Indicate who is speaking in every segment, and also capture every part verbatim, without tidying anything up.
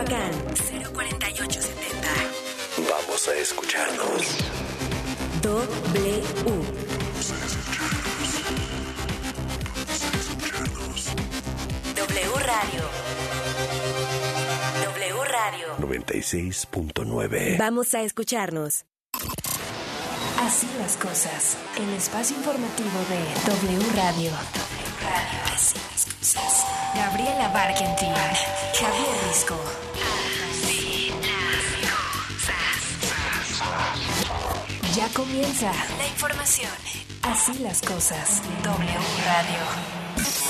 Speaker 1: Tehuacán, cero cuarenta y ocho setenta.
Speaker 2: Vamos a escucharnos.
Speaker 1: W. W Radio. W Radio.
Speaker 2: noventa y seis punto nueve.
Speaker 1: Vamos a escucharnos.
Speaker 3: Así las cosas. El espacio informativo de W Radio. W Radio. Así las cosas. Gabriela Barkentin. Javier Risco. Así las cosas. Ya comienza la información. Así las cosas. W Radio.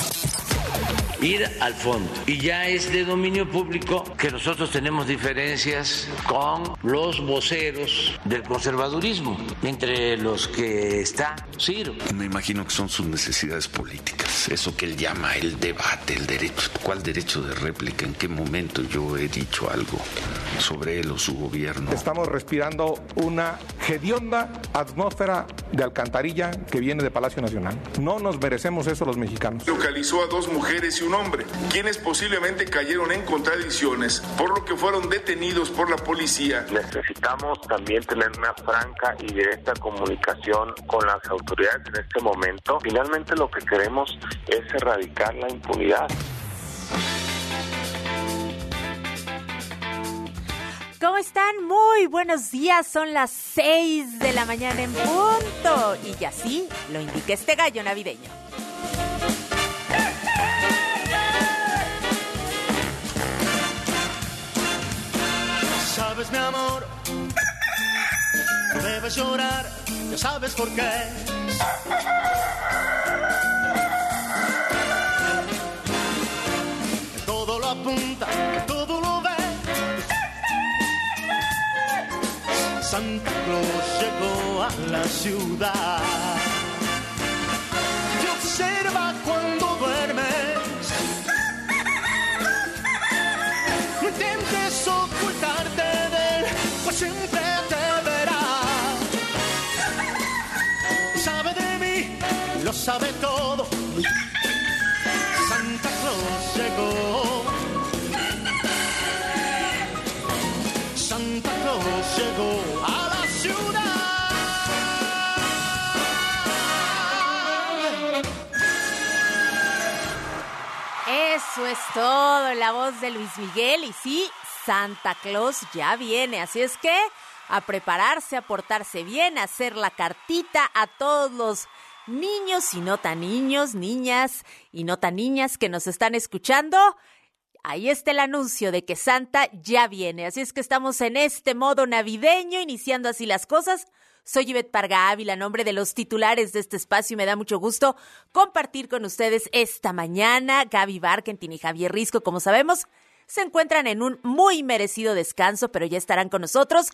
Speaker 4: Ir al fondo. Y ya es de dominio público que nosotros tenemos diferencias con los voceros del conservadurismo, entre los que está Ciro.
Speaker 5: Me imagino que son sus necesidades políticas, eso que él llama el debate, el derecho. ¿Cuál derecho de réplica? ¿En qué momento yo he dicho algo sobre él o su gobierno?
Speaker 6: Estamos respirando una hedionda atmósfera de alcantarilla que viene de Palacio Nacional. No nos merecemos eso los mexicanos.
Speaker 7: Localizó a dos mujeres y un hombre, quienes posiblemente cayeron en contradicciones, por lo que fueron detenidos por la policía.
Speaker 8: Necesitamos también tener una franca y directa comunicación con las autoridades en este momento. Finalmente lo que queremos es erradicar la impunidad.
Speaker 9: ¿Cómo están? Muy buenos días, son las seis de la mañana en punto. Y así lo indica este gallo navideño.
Speaker 10: Sabes, mi amor, no debes llorar, ya sabes por qué. Que todo lo apunta, que todo lo ve. Santa Claus llegó a la ciudad. Te observa cuando duermes. No intentes ocultarte de él, pues siempre te verá. Sabe de mí, lo sabe todo. Santa Claus llegó. Santa Claus llegó a la ciudad.
Speaker 9: Eso es todo, la voz de Luis Miguel. Y sí, Santa Claus ya viene, así es que a prepararse, a portarse bien, a hacer la cartita a todos los niños y no tan niños, niñas y no tan niñas que nos están escuchando. Ahí está el anuncio de que Santa ya viene, así es que estamos en este modo navideño, iniciando así las cosas. Soy Ivette Parga Ávila, a nombre de los titulares de este espacio, y me da mucho gusto compartir con ustedes esta mañana. Gaby Barkentin y Javier Risco, como sabemos, se encuentran en un muy merecido descanso, pero ya estarán con nosotros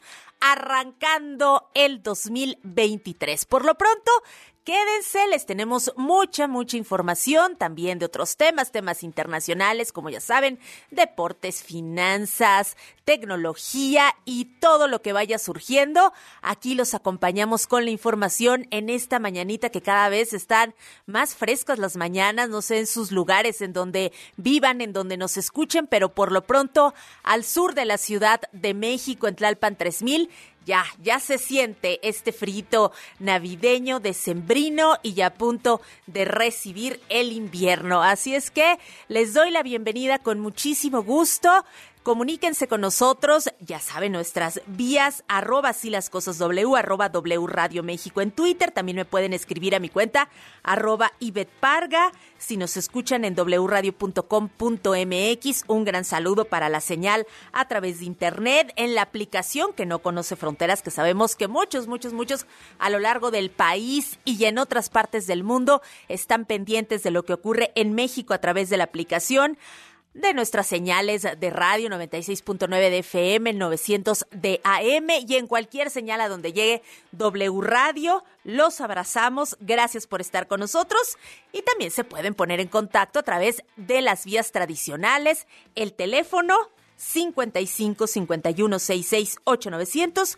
Speaker 9: arrancando el dos mil veintitrés. Por lo pronto, quédense, les tenemos mucha, mucha información, también de otros temas, temas internacionales, como ya saben, deportes, finanzas, tecnología y todo lo que vaya surgiendo. Aquí los acompañamos con la información en esta mañanita que cada vez están más frescas las mañanas, no sé, en sus lugares, en donde vivan, en donde nos escuchen, pero por lo pronto, al sur de la Ciudad de México, en Tlalpan tres mil, Ya, ya se siente este frito navideño, decembrino y ya a punto de recibir el invierno. Así es que les doy la bienvenida con muchísimo gusto. Comuníquense con nosotros, ya saben, nuestras vías, arroba así las cosas W, arroba W Radio México en Twitter. También me pueden escribir a mi cuenta, arroba Ivette Parga. Si nos escuchan en doble u radio punto com punto m x, un gran saludo para la señal a través de internet, en la aplicación que no conoce fronteras, que sabemos que muchos, muchos, muchos a lo largo del país y en otras partes del mundo están pendientes de lo que ocurre en México a través de la aplicación, de nuestras señales de radio noventa y seis punto nueve de F M, novecientos de A M y en cualquier señal a donde llegue W Radio. Los abrazamos, gracias por estar con nosotros y también se pueden poner en contacto a través de las vías tradicionales, el teléfono cincuenta y cinco, cincuenta y uno, sesenta y seis, ocho novecientos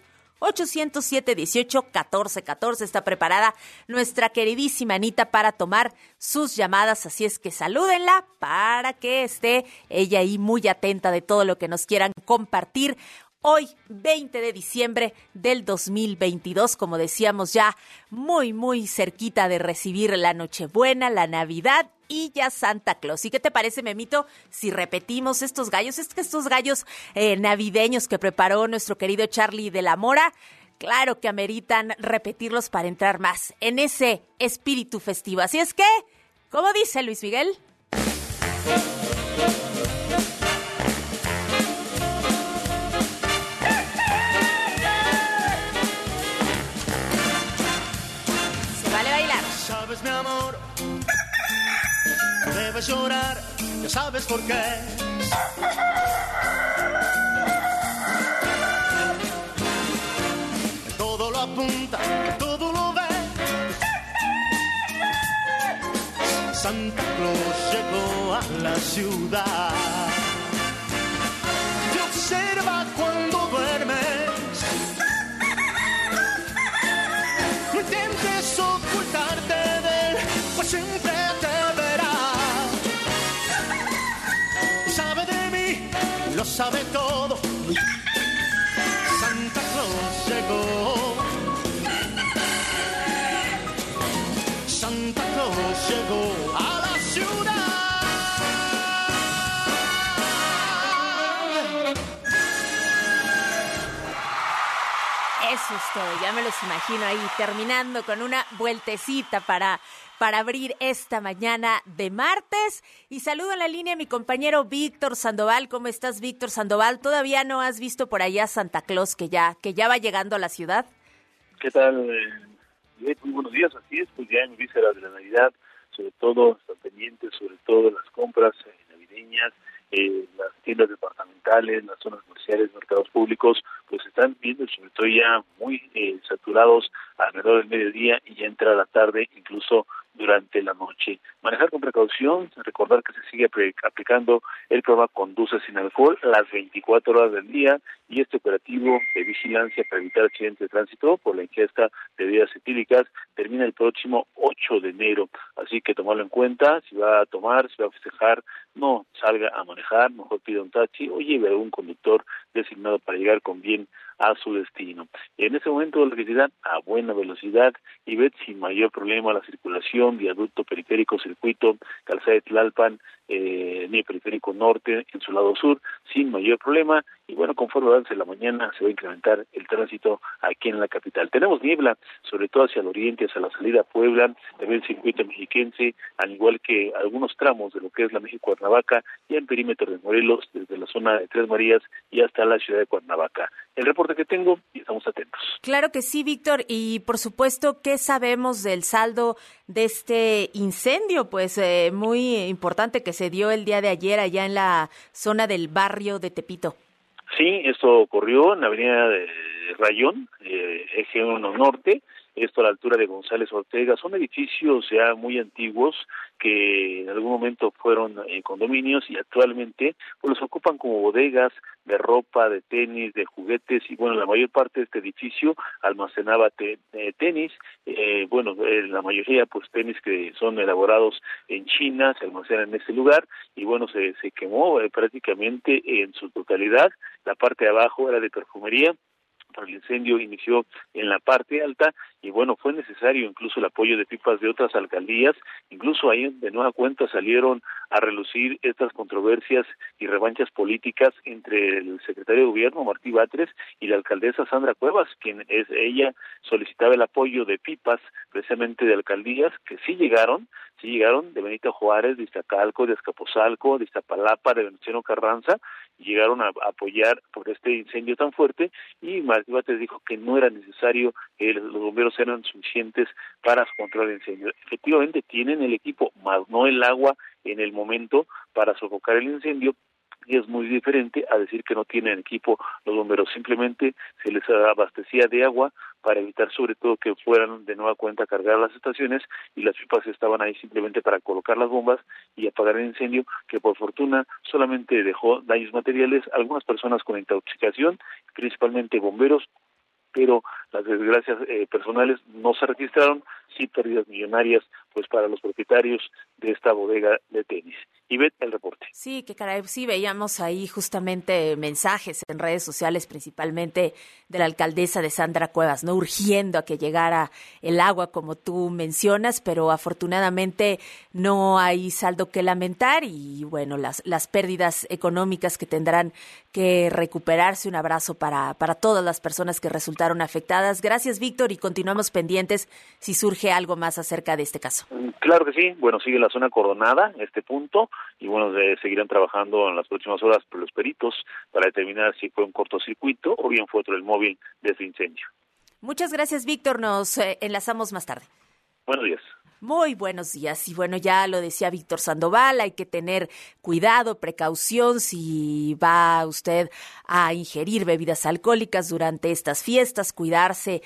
Speaker 9: ocho cero siete, dieciocho, catorce catorce. Está preparada nuestra queridísima Anita para tomar sus llamadas, así es que salúdenla para que esté ella ahí muy atenta de todo lo que nos quieran compartir. Hoy, veinte de diciembre del dos mil veintidós, como decíamos, ya muy, muy cerquita de recibir la Nochebuena, la Navidad y ya Santa Claus. ¿Y qué te parece, Memito, si repetimos estos gallos? Es que estos gallos eh, navideños que preparó nuestro querido Charlie de la Mora, claro que ameritan repetirlos para entrar más en ese espíritu festivo. Así es que, ¿cómo dice Luis Miguel?
Speaker 10: Sabes, mi amor, debes llorar, ya sabes por qué. Todo lo apunta, todo lo ve. Santa Claus llegó a la ciudad. Te observa cuando duermes. No intentes ocultarte de él, pues siempre te verá. Sabe de mí, lo sabe todo. Santa Claus llegó. Santa Claus llegó a la ciudad.
Speaker 9: Eso es todo, ya me los imagino ahí terminando con una vueltecita para, para abrir esta mañana de martes. Y saludo en la línea a mi compañero Víctor Sandoval. ¿Cómo estás, Víctor Sandoval? ¿Todavía no has visto por allá Santa Claus que ya, que ya va llegando a la ciudad?
Speaker 11: ¿Qué tal? Eh, muy buenos días, así es, pues ya en vísperas de la Navidad, sobre todo están pendientes, sobre todo las compras eh, navideñas, eh, las tiendas departamentales, las zonas comerciales, mercados públicos, pues están viendo sobre todo ya muy eh, saturados alrededor del mediodía y ya entra la tarde, incluso durante la noche. Manejar con precaución, recordar que se sigue aplicando el programa Conduce sin alcohol las veinticuatro horas del día y este operativo de vigilancia para evitar accidentes de tránsito por la ingesta de bebidas etílicas termina el próximo ocho de enero, así que tomarlo en cuenta. Si va a tomar, si va a festejar, no salga a manejar, mejor pida un taxi o lleve a algún conductor designado para llegar con bien a su destino. En ese momento la velocidad a buena velocidad y ve sin mayor problema la circulación, viaducto, periférico, circuito, calzada de Tlalpan, eh, ni periférico norte en su lado sur, sin mayor problema. Y bueno, conforme avance la mañana se va a incrementar el tránsito aquí en la capital. Tenemos niebla, sobre todo hacia el oriente, hacia la salida a Puebla, también el circuito mexiquense, al igual que algunos tramos de lo que es la México-Cuernavaca, y en perímetro de Morelos, desde la zona de Tres Marías y hasta la ciudad de Cuernavaca. El reporte que tengo y estamos atentos.
Speaker 9: Claro que sí, Víctor, y por supuesto, ¿qué sabemos del saldo de este incendio? Pues eh, muy importante que se dio el día de ayer allá en la zona del barrio de Tepito.
Speaker 11: Sí, esto ocurrió en la avenida de Rayón, eh, eje uno norte, esto a la altura de González Ortega. Son edificios ya muy antiguos que en algún momento fueron eh, condominios y actualmente pues los ocupan como bodegas de ropa, de tenis, de juguetes, y bueno, la mayor parte de este edificio almacenaba te, eh, tenis, eh, bueno, eh, la mayoría pues tenis que son elaborados en China, se almacenan en este lugar, y bueno, se, se quemó eh, prácticamente en su totalidad. La parte de abajo era de perfumería, el incendio inició en la parte alta y bueno, fue necesario incluso el apoyo de pipas de otras alcaldías. Incluso ahí de nueva cuenta salieron a relucir estas controversias y revanchas políticas entre el secretario de gobierno Martí Batres y la alcaldesa Sandra Cuevas, quien es ella solicitaba el apoyo de pipas precisamente de alcaldías que sí llegaron, sí llegaron de Benito Juárez, de Iztacalco, de Azcapotzalco, de Iztapalapa, de Venustiano Carranza, y llegaron a, a apoyar por este incendio tan fuerte, y Martí Batres dijo que no era necesario, que los bomberos eran suficientes para controlar el incendio. Efectivamente tienen el equipo, más no el agua en el momento para sofocar el incendio, y es muy diferente a decir que no tienen equipo los bomberos. Simplemente se les abastecía de agua para evitar sobre todo que fueran de nueva cuenta a cargar las estaciones, y las pipas estaban ahí simplemente para colocar las bombas y apagar el incendio, que por fortuna solamente dejó daños materiales, algunas personas con intoxicación, principalmente bomberos, pero las desgracias eh, personales no se registraron, sí pérdidas millonarias pues para los propietarios de esta bodega de tenis. Ivette, el reporte.
Speaker 9: Sí, que caray, sí veíamos ahí justamente mensajes en redes sociales, principalmente de la alcaldesa de Sandra Cuevas, ¿no? Urgiendo a que llegara el agua, como tú mencionas, pero afortunadamente no hay saldo que lamentar y bueno, las, las pérdidas económicas que tendrán que recuperarse. Un abrazo para, para todas las personas que resultaron afectadas. Gracias, Víctor, y continuamos pendientes si surge algo más acerca de este caso.
Speaker 11: Claro que sí, bueno, sigue la zona acordonada este punto y bueno, eh, seguirán trabajando en las próximas horas por los peritos para determinar si fue un cortocircuito o bien fue otro el móvil de ese incendio.
Speaker 9: Muchas gracias, Víctor, nos eh, enlazamos más tarde.
Speaker 11: Buenos días.
Speaker 9: Muy buenos días. Y bueno, ya lo decía Víctor Sandoval, hay que tener cuidado, precaución si va usted a ingerir bebidas alcohólicas durante estas fiestas, cuidarse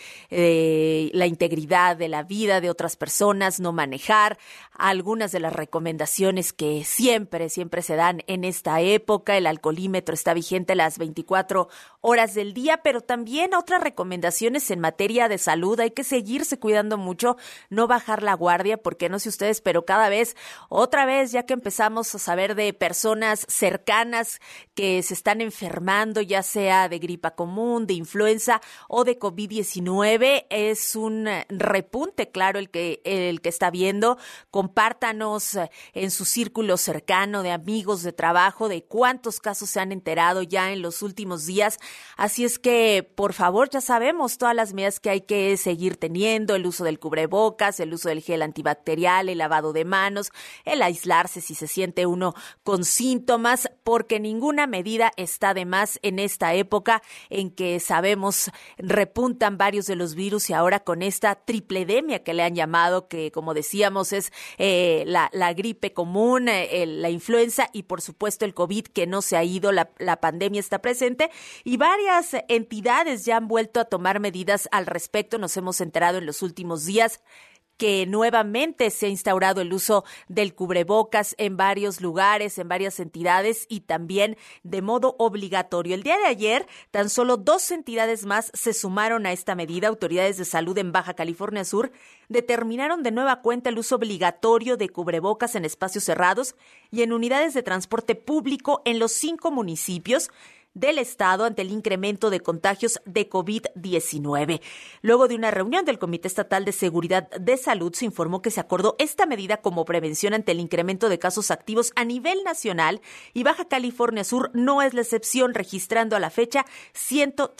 Speaker 9: de la integridad de la vida de otras personas, no manejar. Algunas de las recomendaciones que siempre, siempre se dan en esta época, el alcoholímetro está vigente las veinticuatro horas del día, pero también otras recomendaciones en materia de salud. Hay que seguirse cuidando mucho, no bajar la guardia, porque no sé ustedes, pero cada vez, otra vez, ya que empezamos a saber de personas cercanas que se están enfermando, ya sea de gripa común, de influenza o de COVID diecinueve, es un repunte, claro, el que, el que está viendo. Compártanos en su círculo cercano de amigos, de trabajo, de cuántos casos se han enterado ya en los últimos días. Así es que, por favor, ya sabemos todas las medidas que hay que seguir teniendo, el uso del cubrebocas, el uso del gel antibacterial, el lavado de manos, el aislarse si se siente uno con síntomas, porque ninguna medida está de más en esta época en que sabemos repuntan varios de los virus y ahora con esta tripledemia que le han llamado, que como decíamos es eh, la, la gripe común, eh, la influenza y por supuesto el COVID que no se ha ido, la, la pandemia está presente y varias entidades ya han vuelto a tomar medidas al respecto. Nos hemos enterado en los últimos días que nuevamente se ha instaurado el uso del cubrebocas en varios lugares, en varias entidades y también de modo obligatorio. El día de ayer, tan solo dos entidades más se sumaron a esta medida. Autoridades de salud en Baja California Sur determinaron de nueva cuenta el uso obligatorio de cubrebocas en espacios cerrados y en unidades de transporte público en los cinco municipios del estado ante el incremento de contagios de COVID diecinueve. Luego de una reunión del Comité Estatal de Seguridad de Salud, se informó que se acordó esta medida como prevención ante el incremento de casos activos a nivel nacional y Baja California Sur no es la excepción, registrando a la fecha ciento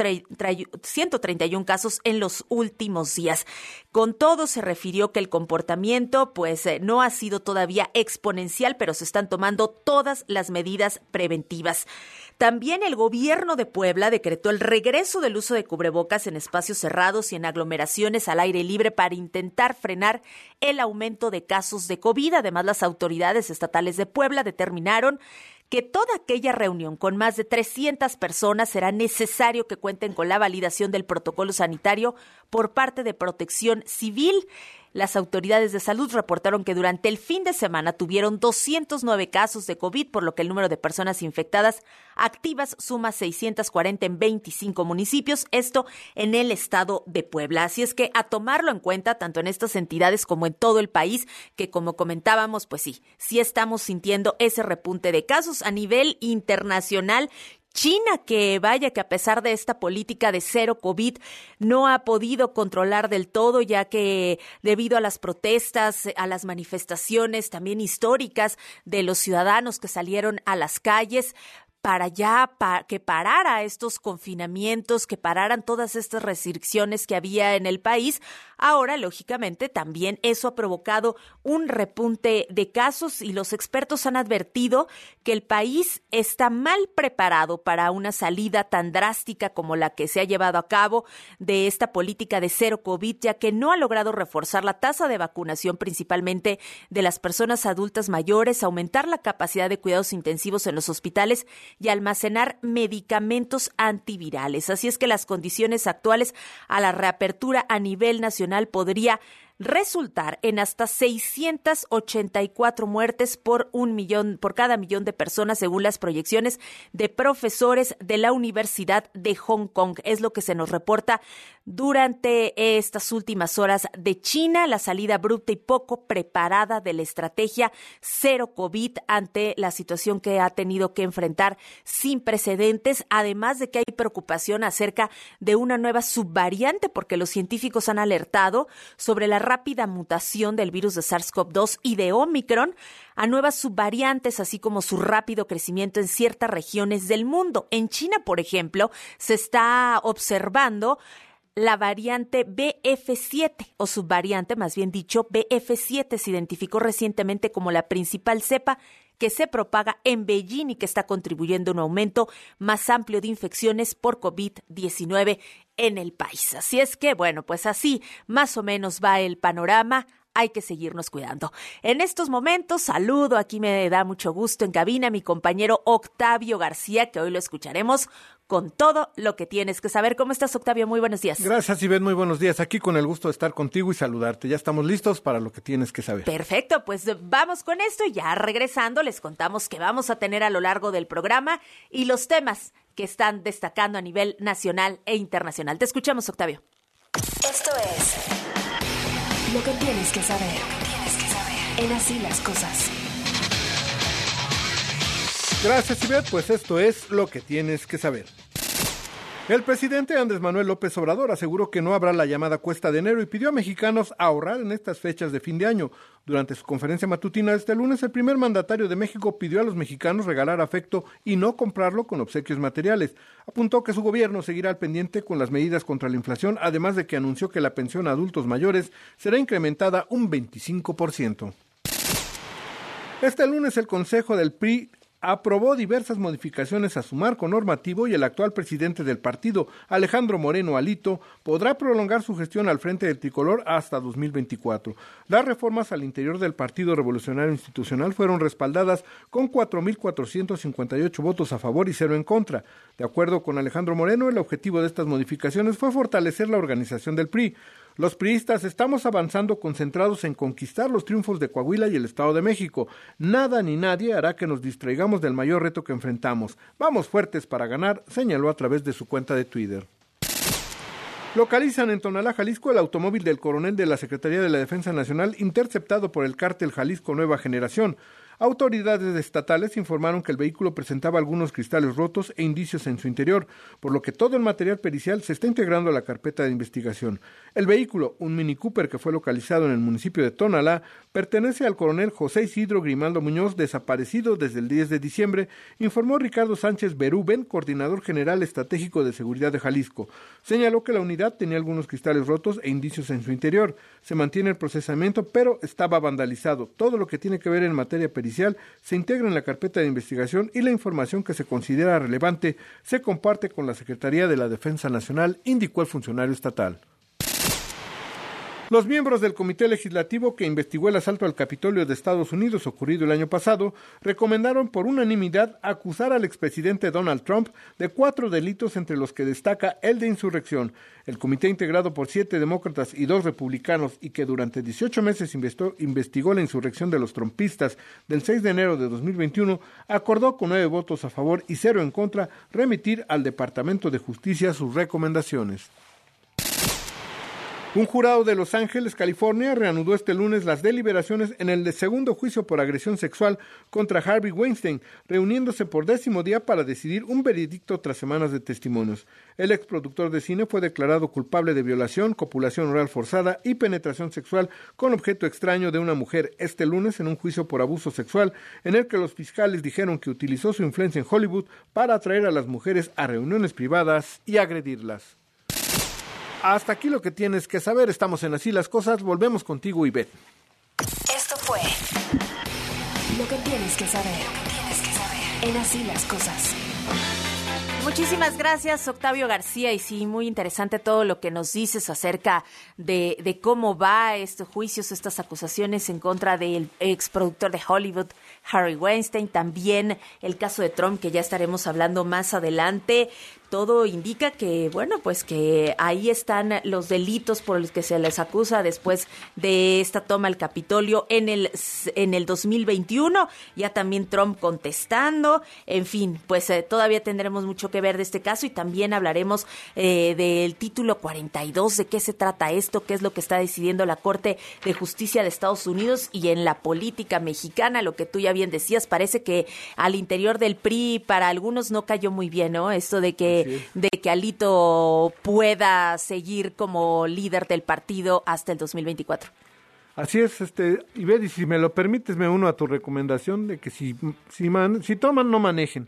Speaker 9: treinta y uno casos en los últimos días. Con todo, se refirió que el comportamiento pues eh, no ha sido todavía exponencial, pero se están tomando todas las medidas preventivas. También el gobierno de Puebla decretó el regreso del uso de cubrebocas en espacios cerrados y en aglomeraciones al aire libre para intentar frenar el aumento de casos de COVID. Además, las autoridades estatales de Puebla determinaron que toda aquella reunión con más de trescientas personas será necesario que cuenten con la validación del protocolo sanitario por parte de Protección Civil. Las autoridades de salud reportaron que durante el fin de semana tuvieron doscientos nueve casos de COVID, por lo que el número de personas infectadas activas suma seiscientos cuarenta en veinticinco municipios, esto en el estado de Puebla. Así es que a tomarlo en cuenta tanto en estas entidades como en todo el país, que como comentábamos, pues sí, sí estamos sintiendo ese repunte de casos a nivel internacional. China, que vaya que a pesar de esta política de cero COVID, no ha podido controlar del todo, ya que debido a las protestas, a las manifestaciones también históricas de los ciudadanos que salieron a las calles, para ya pa- que parara estos confinamientos, que pararan todas estas restricciones que había en el país. Ahora, lógicamente, también eso ha provocado un repunte de casos y los expertos han advertido que el país está mal preparado para una salida tan drástica como la que se ha llevado a cabo de esta política de cero COVID, ya que no ha logrado reforzar la tasa de vacunación, principalmente de las personas adultas mayores, aumentar la capacidad de cuidados intensivos en los hospitales y almacenar medicamentos antivirales. Así es que las condiciones actuales a la reapertura a nivel nacional podría resultar en hasta seiscientas ochenta y cuatro muertes por un millón, por cada millón de personas, según las proyecciones de profesores de la Universidad de Hong Kong. Es lo que se nos reporta durante estas últimas horas de China, la salida abrupta y poco preparada de la estrategia cero COVID ante la situación que ha tenido que enfrentar sin precedentes, además de que hay preocupación acerca de una nueva subvariante, porque los científicos han alertado sobre la rápida mutación del virus de SARS-CoV dos y de Omicron a nuevas subvariantes, así como su rápido crecimiento en ciertas regiones del mundo. En China, por ejemplo, se está observando la variante B F siete, o subvariante, más bien dicho, B F siete se identificó recientemente como la principal cepa que se propaga en Beijing y que está contribuyendo a un aumento más amplio de infecciones por COVID diecinueve en el país. Así es que, bueno, pues así más o menos va el panorama. Hay que seguirnos cuidando. En estos momentos, saludo, aquí me da mucho gusto en cabina a mi compañero Octavio García, que hoy lo escucharemos con todo lo que tienes que saber. ¿Cómo estás, Octavio? Muy buenos días.
Speaker 12: Gracias, Ivette, muy buenos días. Aquí con el gusto de estar contigo y saludarte. Ya estamos listos para lo que tienes que saber.
Speaker 9: Perfecto, pues vamos con esto y ya regresando les contamos que vamos a tener a lo largo del programa y los temas que están destacando a nivel nacional e internacional. Te escuchamos, Octavio.
Speaker 3: Esto es lo que tienes que saber. Lo que tienes que saber. En Así las Cosas.
Speaker 12: Gracias, Ivette. Pues esto es lo que tienes que saber. El presidente Andrés Manuel López Obrador aseguró que no habrá la llamada cuesta de enero y pidió a mexicanos ahorrar en estas fechas de fin de año. Durante su conferencia matutina este lunes, el primer mandatario de México pidió a los mexicanos regalar afecto y no comprarlo con obsequios materiales. Apuntó que su gobierno seguirá al pendiente con las medidas contra la inflación, además de que anunció que la pensión a adultos mayores será incrementada un veinticinco por ciento. Este lunes el Consejo del P R I aprobó diversas modificaciones a su marco normativo y el actual presidente del partido, Alejandro Moreno Alito, podrá prolongar su gestión al frente del tricolor hasta dos mil veinticuatro. Las reformas al interior del Partido Revolucionario Institucional fueron respaldadas con cuatro mil cuatrocientos cincuenta y ocho votos a favor y cero en contra. De acuerdo con Alejandro Moreno, el objetivo de estas modificaciones fue fortalecer la organización del P R I. Los priistas estamos avanzando concentrados en conquistar los triunfos de Coahuila y el Estado de México. Nada ni nadie hará que nos distraigamos del mayor reto que enfrentamos. Vamos fuertes para ganar, señaló a través de su cuenta de Twitter. Localizan en Tonalá, Jalisco, el automóvil del coronel de la Secretaría de la Defensa Nacional interceptado por el cártel Jalisco Nueva Generación. Autoridades estatales informaron que el vehículo presentaba algunos cristales rotos e indicios en su interior, por lo que todo el material pericial se está integrando a la carpeta de investigación. El vehículo, un Mini Cooper que fue localizado en el municipio de Tonalá, pertenece al coronel José Isidro Grimaldo Muñoz, desaparecido desde el diez de diciembre, informó Ricardo Sánchez Berúben, coordinador general estratégico de seguridad de Jalisco. Señaló que la unidad tenía algunos cristales rotos e indicios en su interior. Se mantiene el procesamiento, pero estaba vandalizado. Todo lo que tiene que ver en materia pericial se integra en la carpeta de investigación y la información que se considera relevante se comparte con la Secretaría de la Defensa Nacional, indicó el funcionario estatal. Los miembros del Comité Legislativo que investigó el asalto al Capitolio de Estados Unidos ocurrido el año pasado recomendaron por unanimidad acusar al expresidente Donald Trump de cuatro delitos, entre los que destaca el de insurrección. El comité, integrado por siete demócratas y dos republicanos y que durante dieciocho meses investigó, investigó la insurrección de los trumpistas del seis de enero de dos mil veintiuno, acordó con nueve votos a favor y cero en contra remitir al Departamento de Justicia sus recomendaciones. Un jurado de Los Ángeles, California, reanudó este lunes las deliberaciones en el segundo juicio por agresión sexual contra Harvey Weinstein, reuniéndose por décimo día para decidir un veredicto tras semanas de testimonios. El exproductor de cine fue declarado culpable de violación, copulación oral forzada y penetración sexual con objeto extraño de una mujer este lunes en un juicio por abuso sexual, en el que los fiscales dijeron que utilizó su influencia en Hollywood para atraer a las mujeres a reuniones privadas y agredirlas. Hasta aquí lo que tienes que saber. Estamos en Así las Cosas. Volvemos contigo, Ivette.
Speaker 3: Esto fue lo que tienes que saber. Lo que tienes que saber en Así las Cosas.
Speaker 9: Muchísimas gracias, Octavio García. Y sí, muy interesante todo lo que nos dices acerca de, de cómo va estos juicios, estas acusaciones en contra del exproductor de Hollywood, Harvey Weinstein. También el caso de Trump, que ya estaremos hablando más adelante. todo indica que, bueno, pues que ahí están los delitos por los que se les acusa después de esta toma al Capitolio en el en el dos mil veintiuno. Ya también Trump contestando. En fin, pues eh, todavía tendremos mucho que ver de este caso y también hablaremos eh, del título cuarenta y dos, de qué se trata esto, qué es lo que está decidiendo la Corte de Justicia de Estados Unidos y en la política mexicana, lo que tú ya bien decías, parece que al interior del P R I para algunos no cayó muy bien, ¿no? Esto de que Sí. de que Alito pueda seguir como líder del partido hasta el dos mil veinticuatro.
Speaker 12: Así es, este, Ibedi, si me lo permites, me uno a tu recomendación de que si si, man, si toman, no manejen,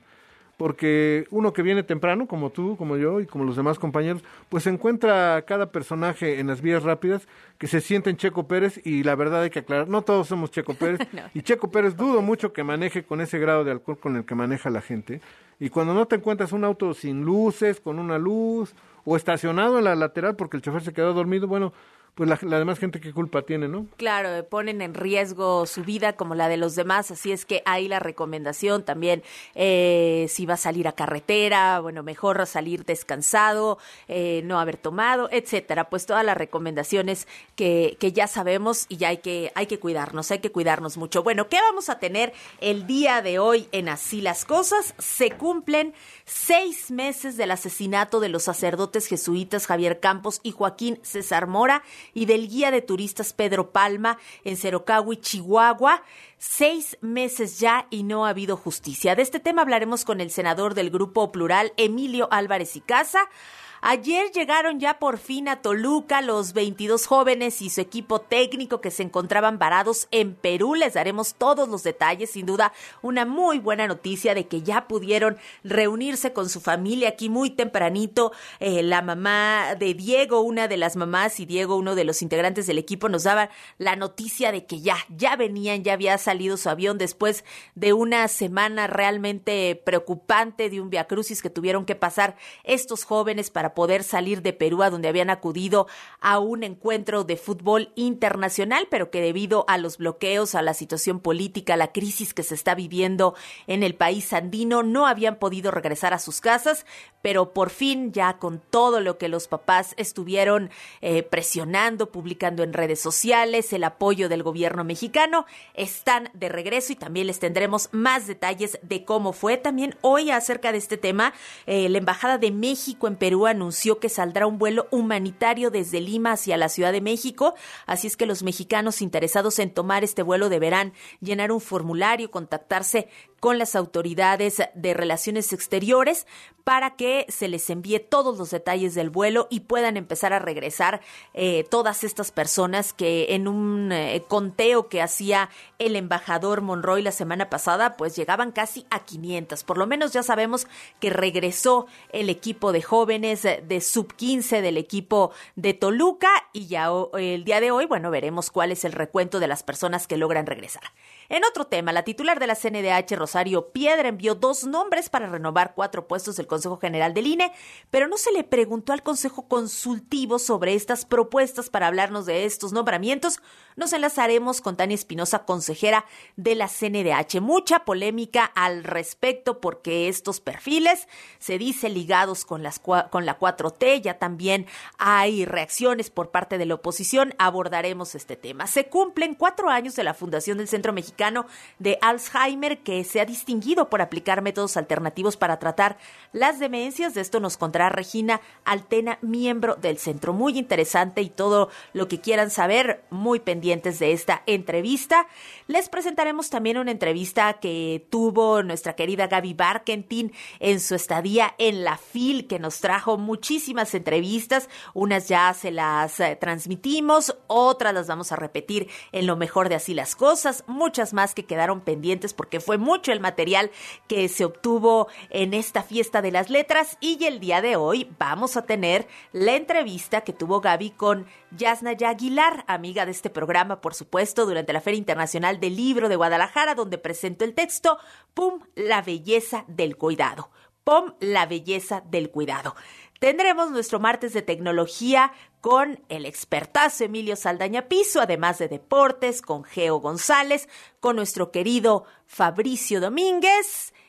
Speaker 12: porque uno que viene temprano, como tú, como yo y como los demás compañeros, pues encuentra a cada personaje en las vías rápidas que se sienten Checo Pérez, y la verdad hay que aclarar, no todos somos Checo Pérez, no. Y Checo Pérez dudo mucho que maneje con ese grado de alcohol con el que maneja la gente. Y cuando no te encuentras un auto sin luces, con una luz, o estacionado en la lateral porque el chofer se quedó dormido, bueno, pues la, la demás gente qué culpa tiene, ¿no?
Speaker 9: Claro, ponen en riesgo su vida como la de los demás, así es que ahí la recomendación también, eh, si va a salir a carretera, bueno, mejor salir descansado, eh, no haber tomado, etcétera, pues todas las recomendaciones que, que ya sabemos y ya hay que, hay que cuidarnos, hay que cuidarnos mucho. Bueno, ¿qué vamos a tener el día de hoy en Así las Cosas? Se cumplen seis meses del asesinato de los sacerdotes jesuitas Javier Campos y Joaquín César Mora, y del guía de turistas Pedro Palma en Cerocahui, Chihuahua. Seis meses ya y no ha habido justicia. De este tema hablaremos con el senador del Grupo Plural, Emilio Álvarez y Casa. Ayer llegaron ya por fin a Toluca los veintidós jóvenes y su equipo técnico que se encontraban varados en Perú. Les daremos todos los detalles, sin duda una muy buena noticia de que ya pudieron reunirse con su familia aquí muy tempranito. Eh, la mamá de Diego, una de las mamás, y Diego, uno de los integrantes del equipo, nos daba la noticia de que ya, ya venían, ya había salido su avión después de una semana realmente preocupante, de un viacrucis que tuvieron que pasar estos jóvenes para poder salir de Perú, a donde habían acudido a un encuentro de fútbol internacional, pero que debido a los bloqueos, a la situación política, a la crisis que se está viviendo en el país andino, no habían podido regresar a sus casas, pero por fin, ya con todo lo que los papás estuvieron eh, presionando, publicando en redes sociales, el apoyo del gobierno mexicano, están de regreso y también les tendremos más detalles de cómo fue. También hoy, acerca de este tema, eh, la Embajada de México en Perú anunció que saldrá un vuelo humanitario desde Lima hacia la Ciudad de México, así es que los mexicanos interesados en tomar este vuelo deberán llenar un formulario, contactarse con las autoridades de Relaciones Exteriores para que se les envíe todos los detalles del vuelo y puedan empezar a regresar eh, todas estas personas que en un eh, conteo que hacía el embajador Monroy la semana pasada, pues llegaban casi a quinientas. Por lo menos ya sabemos que regresó el equipo de jóvenes de sub quince del equipo de Toluca y ya el día de hoy, bueno, veremos cuál es el recuento de las personas que logran regresar. En otro tema, la titular de la C N D H, Rosario Piedra, envió dos nombres para renovar cuatro puestos del Consejo General del I N E, pero no se le preguntó al Consejo Consultivo sobre estas propuestas. Para hablarnos de estos nombramientos, nos enlazaremos con Tania Espinosa, consejera de la C N D H. Mucha polémica al respecto porque estos perfiles se dice ligados con, las, con la cuatro T. Ya también hay reacciones por parte de la oposición. Abordaremos este tema. Se cumplen cuatro años de la fundación del Centro Mexicano de Alzheimer, que se ha distinguido por aplicar métodos alternativos para tratar las demencias. De esto nos contará Regina Altena, miembro del centro. Muy interesante, y todo lo que quieran saber, muy pendientes de esta entrevista. Les presentaremos también una entrevista que tuvo nuestra querida Gaby Barkentin en su estadía en la F I L, que nos trajo muchísimas entrevistas. Unas ya se las eh, transmitimos, otras las vamos a repetir en Lo Mejor de Así las Cosas, muchas más que quedaron pendientes porque fue mucho el material que se obtuvo en esta fiesta de las letras. Y el día de hoy vamos a tener la entrevista que tuvo Gaby con Yasnaya Aguilar, amiga de este programa, por supuesto, durante la Feria Internacional del Libro de Guadalajara, donde presentó el texto Pum, la belleza del cuidado. Pum, la belleza del cuidado. Tendremos nuestro martes de tecnología con el expertazo Emilio Saldaña Piso, además de deportes con Geo González, con nuestro querido Fabricio Domínguez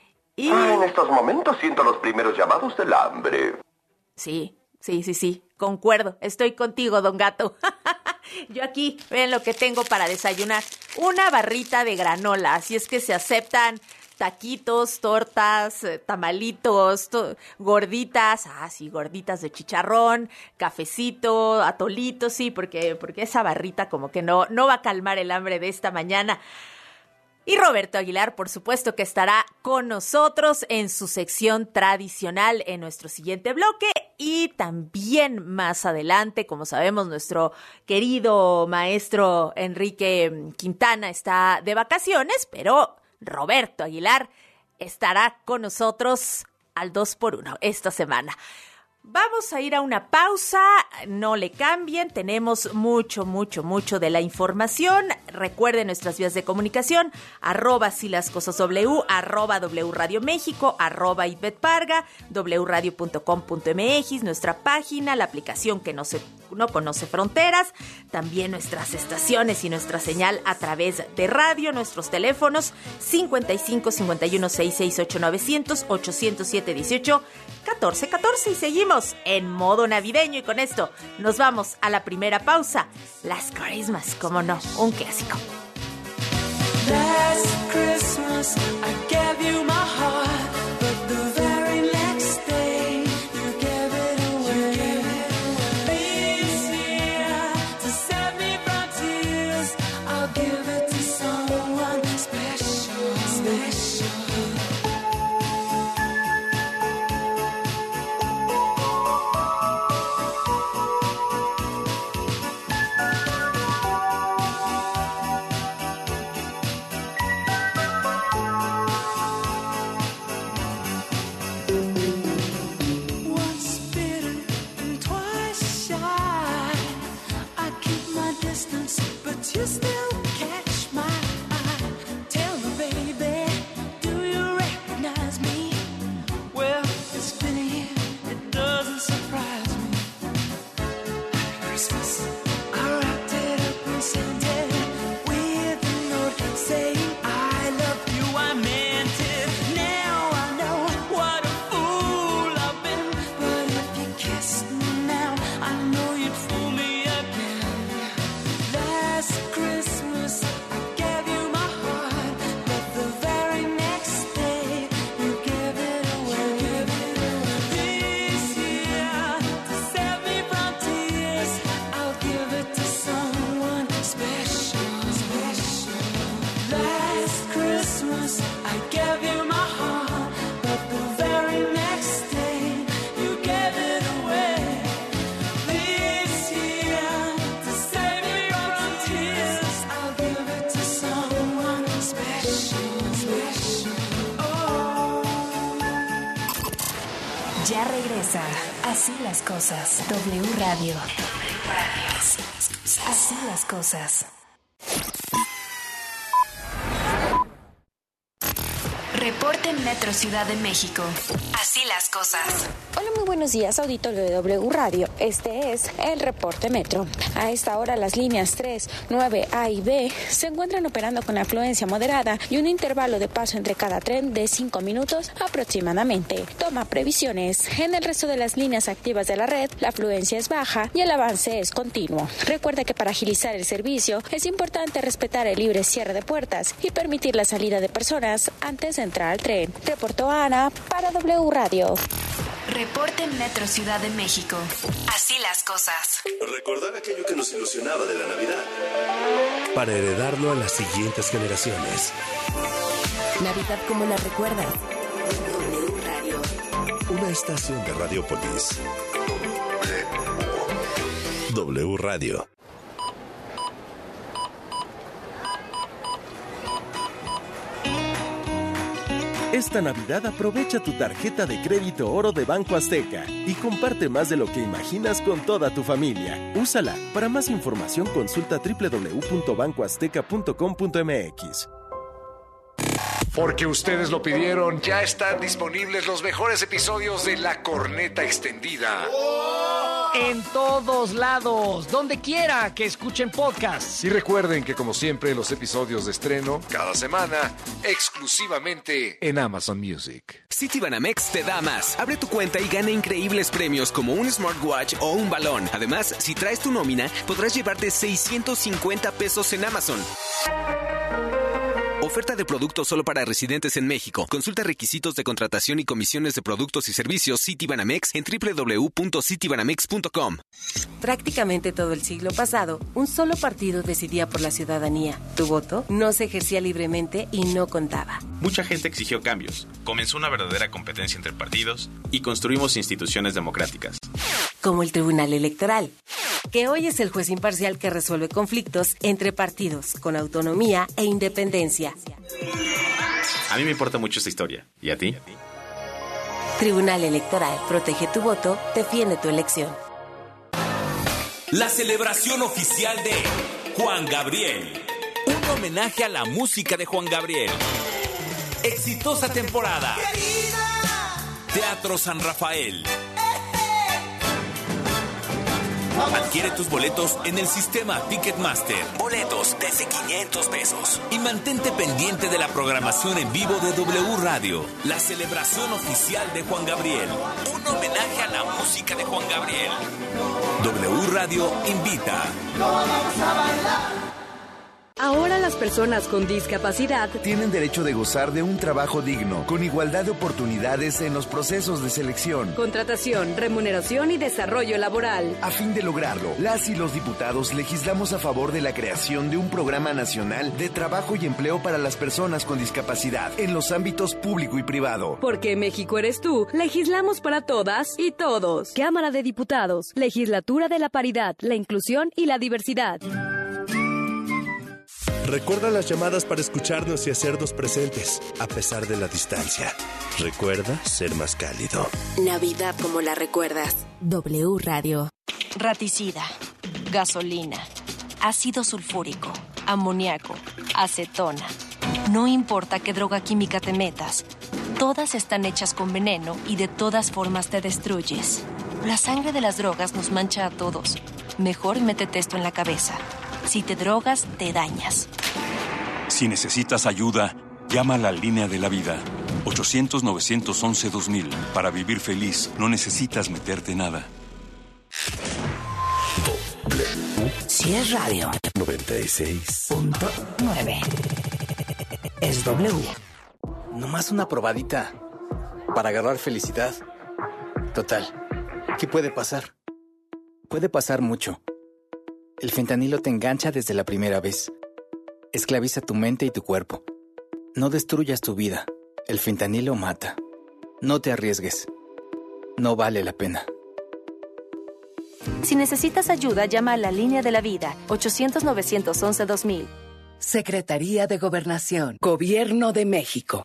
Speaker 9: Y...
Speaker 13: Ah, en estos momentos siento los primeros llamados del hambre.
Speaker 9: Sí, sí, sí, sí, concuerdo. Estoy contigo, don Gato. Yo aquí, ven lo que tengo para desayunar. Una barrita de granola, así es que se aceptan taquitos, tortas, tamalitos, to- gorditas, ah, sí, gorditas de chicharrón, cafecito, atolito, sí, porque, porque esa barrita como que no, no va a calmar el hambre de esta mañana. Y Roberto Aguilar, por supuesto, que estará con nosotros en su sección tradicional en nuestro siguiente bloque. Y también más adelante, como sabemos, nuestro querido maestro Enrique Quintana está de vacaciones, pero Roberto Aguilar estará con nosotros al dos por uno esta semana. Vamos a ir a una pausa, no le cambien, tenemos mucho, mucho, mucho de la información. Recuerden nuestras vías de comunicación, arroba si las cosas W, arroba W Radio México, arroba Ivette Parga, w radio punto com punto m x, nuestra página, la aplicación que no, se, no conoce fronteras, también nuestras estaciones y nuestra señal a través de radio, nuestros teléfonos cincuenta y cinco, cincuenta y uno, sesenta y seis, ocho novecientos, ochocientos siete, dieciocho, catorce, catorce y seguimos en modo navideño y con esto nos vamos a la primera pausa. Last Christmas, como no, un clásico.
Speaker 10: Last Christmas I gave you my heart, but the very next day you gave it away. This year, to save me from tears, I'll give it to someone special, special. You still catch my eye. Tell me, baby, do you recognize me? Well, it's been a year, it doesn't surprise me. Happy Christmas. I wrapped it up and sent it with a note saying I love you, I meant it. Now I know what a fool I've been, but if you kissed me now, I know you'd fool me again. Last Christmas I gave you my heart, but the very next day you gave it away. This year, to save me from tears, I'll give it to someone special, special. Last Christmas I gave you my heart, but the very next day you gave it away. This year, to save me from tears, I'll give it to someone special, special. Oh.
Speaker 3: Ya regresa. Así las cosas. W Radio. Así las cosas. Reporte Metro Ciudad de México. Así las cosas.
Speaker 14: Hola, muy buenos días, auditorio de W Radio. Este es el Reporte Metro. A esta hora las líneas tres, nueve A y B se encuentran operando con afluencia moderada y un intervalo de paso entre cada tren de cinco minutos aproximadamente. Toma previsiones. En el resto de las líneas activas de la red, la afluencia es baja y el avance es continuo. Recuerda que para agilizar el servicio es importante respetar el libre cierre de puertas y permitir la salida de personas antes de entrar al tren. Reportó Ana para W Radio.
Speaker 3: Reporte Metro Ciudad de México. Así las cosas.
Speaker 2: Recordar aquello que nos ilusionaba de la Navidad, para heredarlo a las siguientes generaciones.
Speaker 1: Navidad como la recuerdas. W Radio.
Speaker 2: Una estación de Radiopolis. W Radio.
Speaker 15: Esta Navidad aprovecha tu tarjeta de crédito Oro de Banco Azteca y comparte más de lo que imaginas con toda tu familia. Úsala. Para más información consulta doble u doble u doble u punto banco azteca punto com punto m x.
Speaker 16: Porque ustedes lo pidieron, ya están disponibles los mejores episodios de La Corneta Extendida.
Speaker 17: En todos lados, donde quiera que escuchen podcasts.
Speaker 16: Y recuerden que como siempre los episodios de estreno cada semana exclusivamente en Amazon Music.
Speaker 18: Citibanamex te da más. Abre tu cuenta y gana increíbles premios como un smartwatch o un balón. Además, si traes tu nómina, podrás llevarte seiscientos cincuenta pesos en Amazon. Oferta de productos solo para residentes en México. Consulta requisitos de contratación y comisiones de productos y servicios Citibanamex en doble u doble u doble u punto citibanamex punto com.
Speaker 1: Prácticamente todo el siglo pasado, un solo partido decidía por la ciudadanía. Tu voto no se ejercía libremente y no contaba.
Speaker 19: Mucha gente exigió cambios. Comenzó una verdadera competencia entre partidos y construimos instituciones democráticas.
Speaker 1: Como el Tribunal Electoral, que hoy es el juez imparcial que resuelve conflictos entre partidos con autonomía e independencia.
Speaker 19: A mí me importa mucho esta historia. ¿Y a ti?
Speaker 1: Tribunal Electoral. Protege tu voto, defiende tu elección.
Speaker 20: La celebración oficial de Juan Gabriel. Un homenaje a la música de Juan Gabriel. Exitosa temporada. Teatro San Rafael. Adquiere tus boletos en el sistema Ticketmaster. Boletos desde quinientos pesos. Y mantente pendiente de la programación en vivo de W Radio. La celebración oficial de Juan Gabriel. Un homenaje a la música de Juan Gabriel. W Radio invita.
Speaker 21: Ahora las personas con discapacidad
Speaker 22: tienen derecho de gozar de un trabajo digno, con igualdad de oportunidades en los procesos de selección,
Speaker 21: contratación, remuneración y desarrollo laboral.
Speaker 22: A fin de lograrlo, las y los diputados legislamos a favor de la creación de un programa nacional de trabajo y empleo para las personas con discapacidad en los ámbitos público y privado.
Speaker 21: Porque México eres tú, legislamos para todas y todos. Cámara de Diputados, Legislatura de la Paridad, la Inclusión y la Diversidad.
Speaker 2: Recuerda las llamadas para escucharnos y hacernos presentes, a pesar de la distancia. Recuerda ser más cálido.
Speaker 1: Navidad como la recuerdas. W Radio.
Speaker 14: Raticida, gasolina, ácido sulfúrico, amoníaco, acetona. No importa qué droga química te metas, todas están hechas con veneno y de todas formas te destruyes. La sangre de las drogas nos mancha a todos. Mejor métete esto en la cabeza. Si te drogas, te dañas.
Speaker 23: Si necesitas ayuda, llama a la línea de la vida. ochocientos, novecientos once, dos mil. Para vivir feliz, no necesitas meterte nada.
Speaker 24: Si es radio.
Speaker 2: noventa y seis
Speaker 24: punto nueve. Es W.
Speaker 25: Nomás una probadita. Para agarrar felicidad. Total. ¿Qué puede pasar? Puede pasar mucho. El fentanilo te engancha desde la primera vez. Esclaviza tu mente y tu cuerpo. No destruyas tu vida. El fentanilo mata. No te arriesgues. No vale la pena.
Speaker 14: Si necesitas ayuda, llama a la línea de la vida. ochocientos, novecientos once, dos mil.
Speaker 24: Secretaría de Gobernación. Gobierno de México.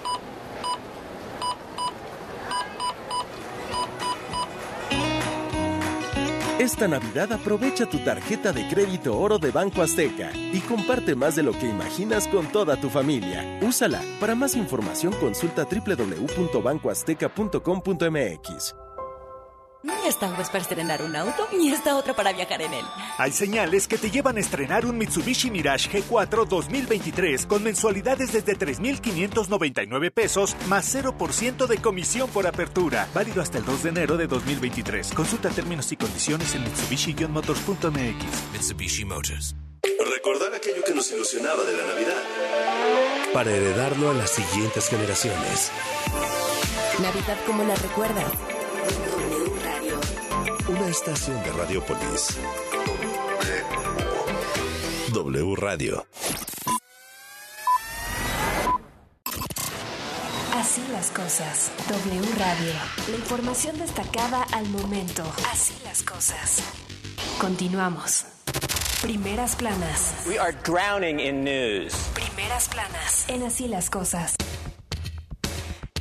Speaker 15: Esta Navidad aprovecha tu tarjeta de crédito oro de Banco Azteca y comparte más de lo que imaginas con toda tu familia. Úsala. Para más información consulta doble u doble u doble u punto banco azteca punto com punto m x.
Speaker 26: Ni esta es para estrenar un auto, ni esta otra para viajar en él.
Speaker 27: Hay señales que te llevan a estrenar un Mitsubishi Mirage G cuatro dos mil veintitrés con mensualidades desde tres mil quinientos noventa y nueve pesos más cero por ciento de comisión por apertura. Válido hasta el dos de enero de dos mil veintitrés. Consulta términos y condiciones en mitsubishi motors punto m x.
Speaker 2: Mitsubishi Motors. Recordar aquello que nos ilusionaba de la Navidad para heredarlo a las siguientes generaciones.
Speaker 1: Navidad como la recuerdas. W Radio.
Speaker 2: Una estación de Radiopolis. W Radio.
Speaker 3: Así las cosas. W Radio. La información destacada al momento. Así las cosas. Continuamos. Primeras planas.
Speaker 28: We are drowning in news.
Speaker 3: Primeras planas. En Así las cosas.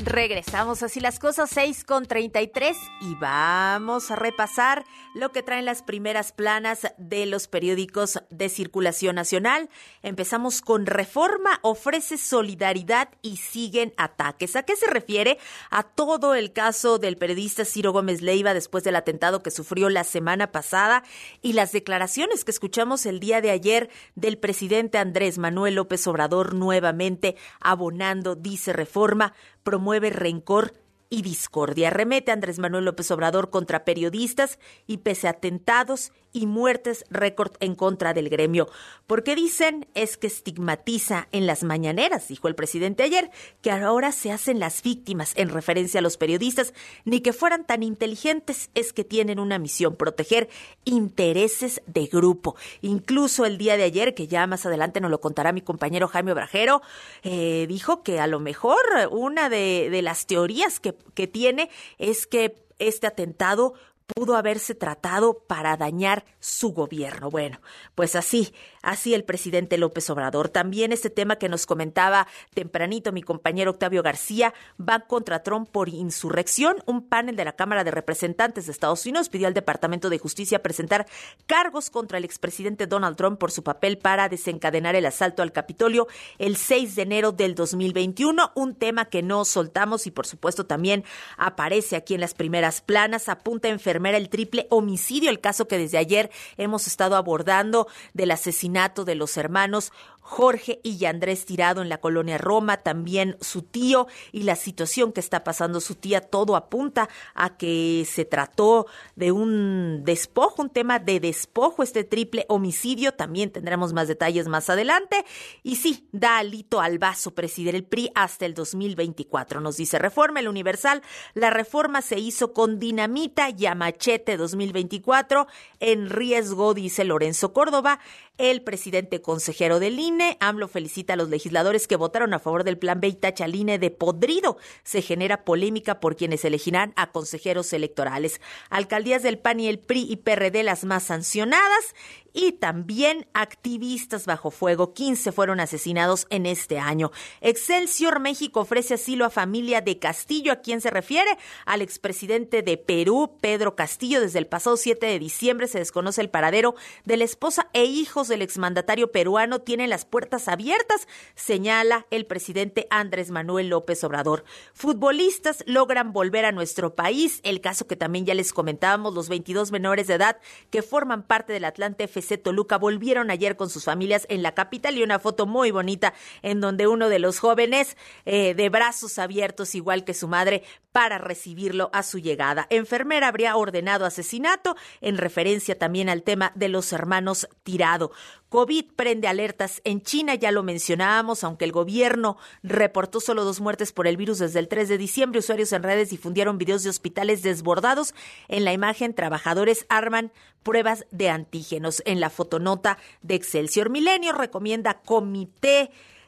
Speaker 9: Regresamos así las cosas, seis con treinta y tres, y vamos a repasar lo que traen las primeras planas de los periódicos de circulación nacional. Empezamos con Reforma, ofrece solidaridad y siguen ataques. ¿A qué se refiere? A todo el caso del periodista Ciro Gómez Leiva después del atentado que sufrió la semana pasada y las declaraciones que escuchamos el día de ayer del presidente Andrés Manuel López Obrador, nuevamente abonando, dice Reforma, promueve rencor y discordia. Arremete Andrés Manuel López Obrador contra periodistas y pese a atentados y muertes récord en contra del gremio. Porque dicen es que estigmatiza en las mañaneras, dijo el presidente ayer, que ahora se hacen las víctimas en referencia a los periodistas, ni que fueran tan inteligentes, es que tienen una misión, proteger intereses de grupo. Incluso el día de ayer, que ya más adelante nos lo contará mi compañero Jaime Obrajero, eh, dijo que a lo mejor una de, de las teorías que, que tiene es que este atentado pudo haberse tratado para dañar su gobierno. Bueno, pues así, así el presidente López Obrador. También este tema que nos comentaba tempranito mi compañero Octavio García, va contra Trump por insurrección. Un panel de la Cámara de Representantes de Estados Unidos pidió al Departamento de Justicia presentar cargos contra el expresidente Donald Trump por su papel para desencadenar el asalto al Capitolio el seis de enero del dos mil veintiuno. Un tema que no soltamos y por supuesto también aparece aquí en las primeras planas. Apunta a enfermera el triple homicidio, el caso que desde ayer hemos estado abordando del asesinato de los hermanos Jorge y Yandrés Tirado en la colonia Roma, también su tío y la situación que está pasando su tía. Todo apunta a que se trató de un despojo, un tema de despojo, este triple homicidio. También tendremos más detalles más adelante. Y sí, da alito al vaso presidir el P R I hasta el dos mil veinticuatro. Nos dice Reforma, el Universal, la reforma se hizo con dinamita y a machete dos mil veinticuatro. En riesgo, dice Lorenzo Córdoba, el presidente consejero del I N E. AMLO felicita a los legisladores que votaron a favor del Plan B y tacha al I N E de podrido. Se genera polémica por quienes elegirán a consejeros electorales. Alcaldías del P A N y el P R I y P R D las más sancionadas. Y también activistas bajo fuego. quince fueron asesinados en este año. Excelsior, México ofrece asilo a familia de Castillo. ¿A quién se refiere? Al expresidente de Perú, Pedro Castillo. Desde el pasado siete de diciembre se desconoce el paradero de la esposa e hijos del exmandatario peruano. Tienen las puertas abiertas, señala el presidente Andrés Manuel López Obrador. Futbolistas logran volver a nuestro país. El caso que también ya les comentábamos, los veintidós menores de edad que forman parte del Atlante F C Toluca volvieron ayer con sus familias en la capital, y una foto muy bonita en donde uno de los jóvenes eh, de brazos abiertos igual que su madre para recibirlo a su llegada. Enfermera habría ordenado asesinato en referencia también al tema de los hermanos Tirado. COVID prende alertas en China, ya lo mencionábamos, aunque el gobierno reportó solo dos muertes por el virus desde el tres de diciembre, usuarios en redes difundieron videos de hospitales desbordados. En la imagen, trabajadores arman pruebas de antígenos. En la fotonota de Excelsior, Milenio recomienda comité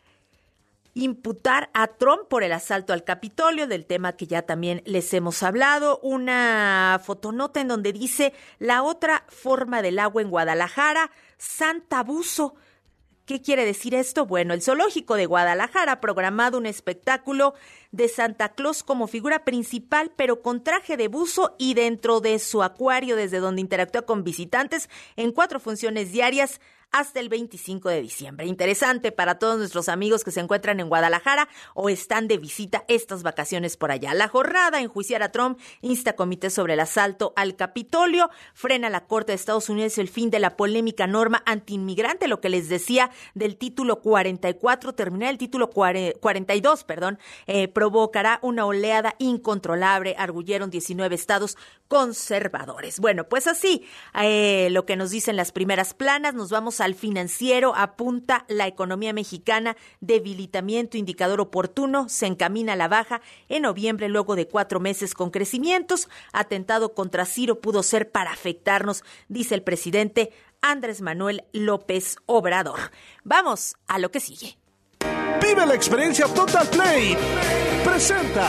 Speaker 9: imputar a Trump por el asalto al Capitolio, del tema que ya también les hemos hablado. Una fotonota en donde dice la otra forma del agua en Guadalajara, Santa Buzo. ¿Qué quiere decir esto? Bueno, el Zoológico de Guadalajara ha programado un espectáculo de Santa Claus como figura principal, pero con traje de buzo y dentro de su acuario, desde donde interactúa con visitantes en cuatro funciones diarias hasta el veinticinco de diciembre. Interesante para todos nuestros amigos que se encuentran en Guadalajara o están de visita estas vacaciones por allá. La jornada, enjuiciar a Trump, insta comité sobre el asalto al Capitolio, frena la Corte de Estados Unidos el fin de la polémica norma antiinmigrante, lo que les decía del título cuarenta y cuatro, terminar el título cuarenta y dos, perdón, eh, provocará una oleada incontrolable, arguyeron diecinueve estados conservadores. Bueno, pues así, eh, lo que nos dicen las primeras planas. Nos vamos al Financiero, apunta la economía mexicana, debilitamiento, indicador oportuno, se encamina a la baja en noviembre luego de cuatro meses con crecimientos. Atentado contra Ciro pudo ser para afectarnos, dice el presidente Andrés Manuel López Obrador. Vamos a lo que sigue.
Speaker 27: Vive la experiencia Total Play. Presenta.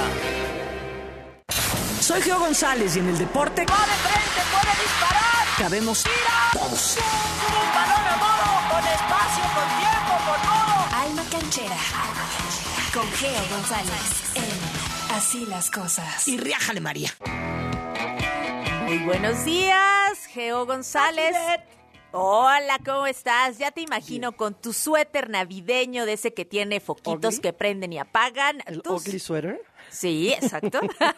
Speaker 4: Soy Geo González y en el deporte
Speaker 10: ¡va de frente, puede disparar!
Speaker 4: Cabemos
Speaker 10: ¡tira!
Speaker 4: todos.
Speaker 10: Un balón a modo, con espacio, con tiempo, con modo.
Speaker 3: Alma Canchera. Con Geo González en Así las cosas.
Speaker 4: Y riájale, María.
Speaker 9: Muy buenos días, Geo González. Hola, ¿cómo estás? Ya te imagino Bien. Con tu suéter navideño de ese que tiene foquitos ¿Ugly? Que prenden y apagan.
Speaker 5: ¿El
Speaker 9: Tus...
Speaker 5: ugly sweater?
Speaker 9: Sí, exacto.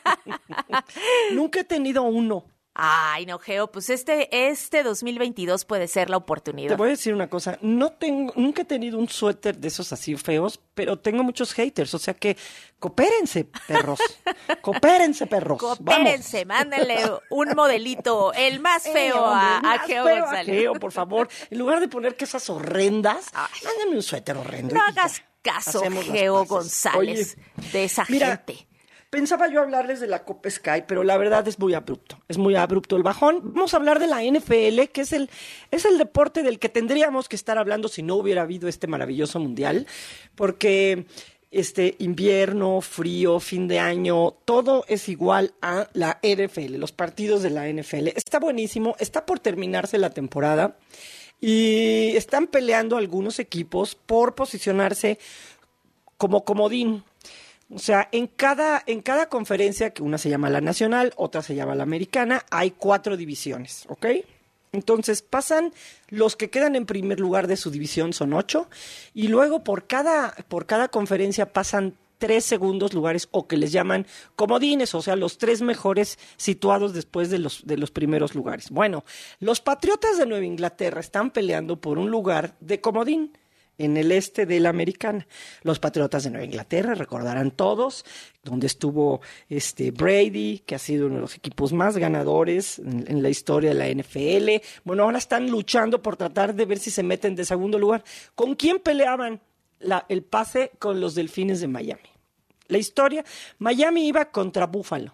Speaker 5: Nunca he tenido uno.
Speaker 9: Ay, no, Geo, pues este, este dos mil veintidós puede ser la oportunidad.
Speaker 5: Te voy a decir una cosa, no tengo, nunca he tenido un suéter de esos así feos, pero tengo muchos haters, o sea que coopérense, perros, coopérense, perros.
Speaker 9: Coopérense, Vamos. Mándenle un modelito, el más feo eh, hombre, a, a Geo
Speaker 5: feo
Speaker 9: González.
Speaker 5: A Geo, por favor, en lugar de poner que esas horrendas, mándame un suéter horrendo.
Speaker 9: No hagas caso, Geo González, Oye, de esa
Speaker 5: mira,
Speaker 9: gente.
Speaker 5: Pensaba yo hablarles de la Copa Sky, pero la verdad es muy abrupto. Es muy abrupto el bajón. Vamos a hablar de la N F L, que es el, es el deporte del que tendríamos que estar hablando si no hubiera habido este maravilloso mundial. Porque este invierno, frío, fin de año, todo es igual a la N F L, los partidos de la N F L. Está buenísimo, está por terminarse la temporada y están peleando algunos equipos por posicionarse como comodín. O sea, en cada, en cada conferencia, que una se llama la nacional, otra se llama la americana, hay cuatro divisiones, ¿ok? Entonces pasan los que quedan en primer lugar de su división, son ocho, y luego por cada, por cada conferencia pasan tres segundos lugares, o que les llaman comodines, o sea, los tres mejores situados después de los, de los primeros lugares. Bueno, los Patriotas de Nueva Inglaterra están peleando por un lugar de comodín en el este de la americana. Los Patriotas de Nueva Inglaterra, recordarán todos, donde estuvo este Brady, que ha sido uno de los equipos más ganadores en, en la historia de la N F L. Bueno, ahora están luchando por tratar de ver si se meten de segundo lugar. ¿Con quién peleaban la, el pase? Con los Delfines de Miami. La historia, Miami iba contra Buffalo.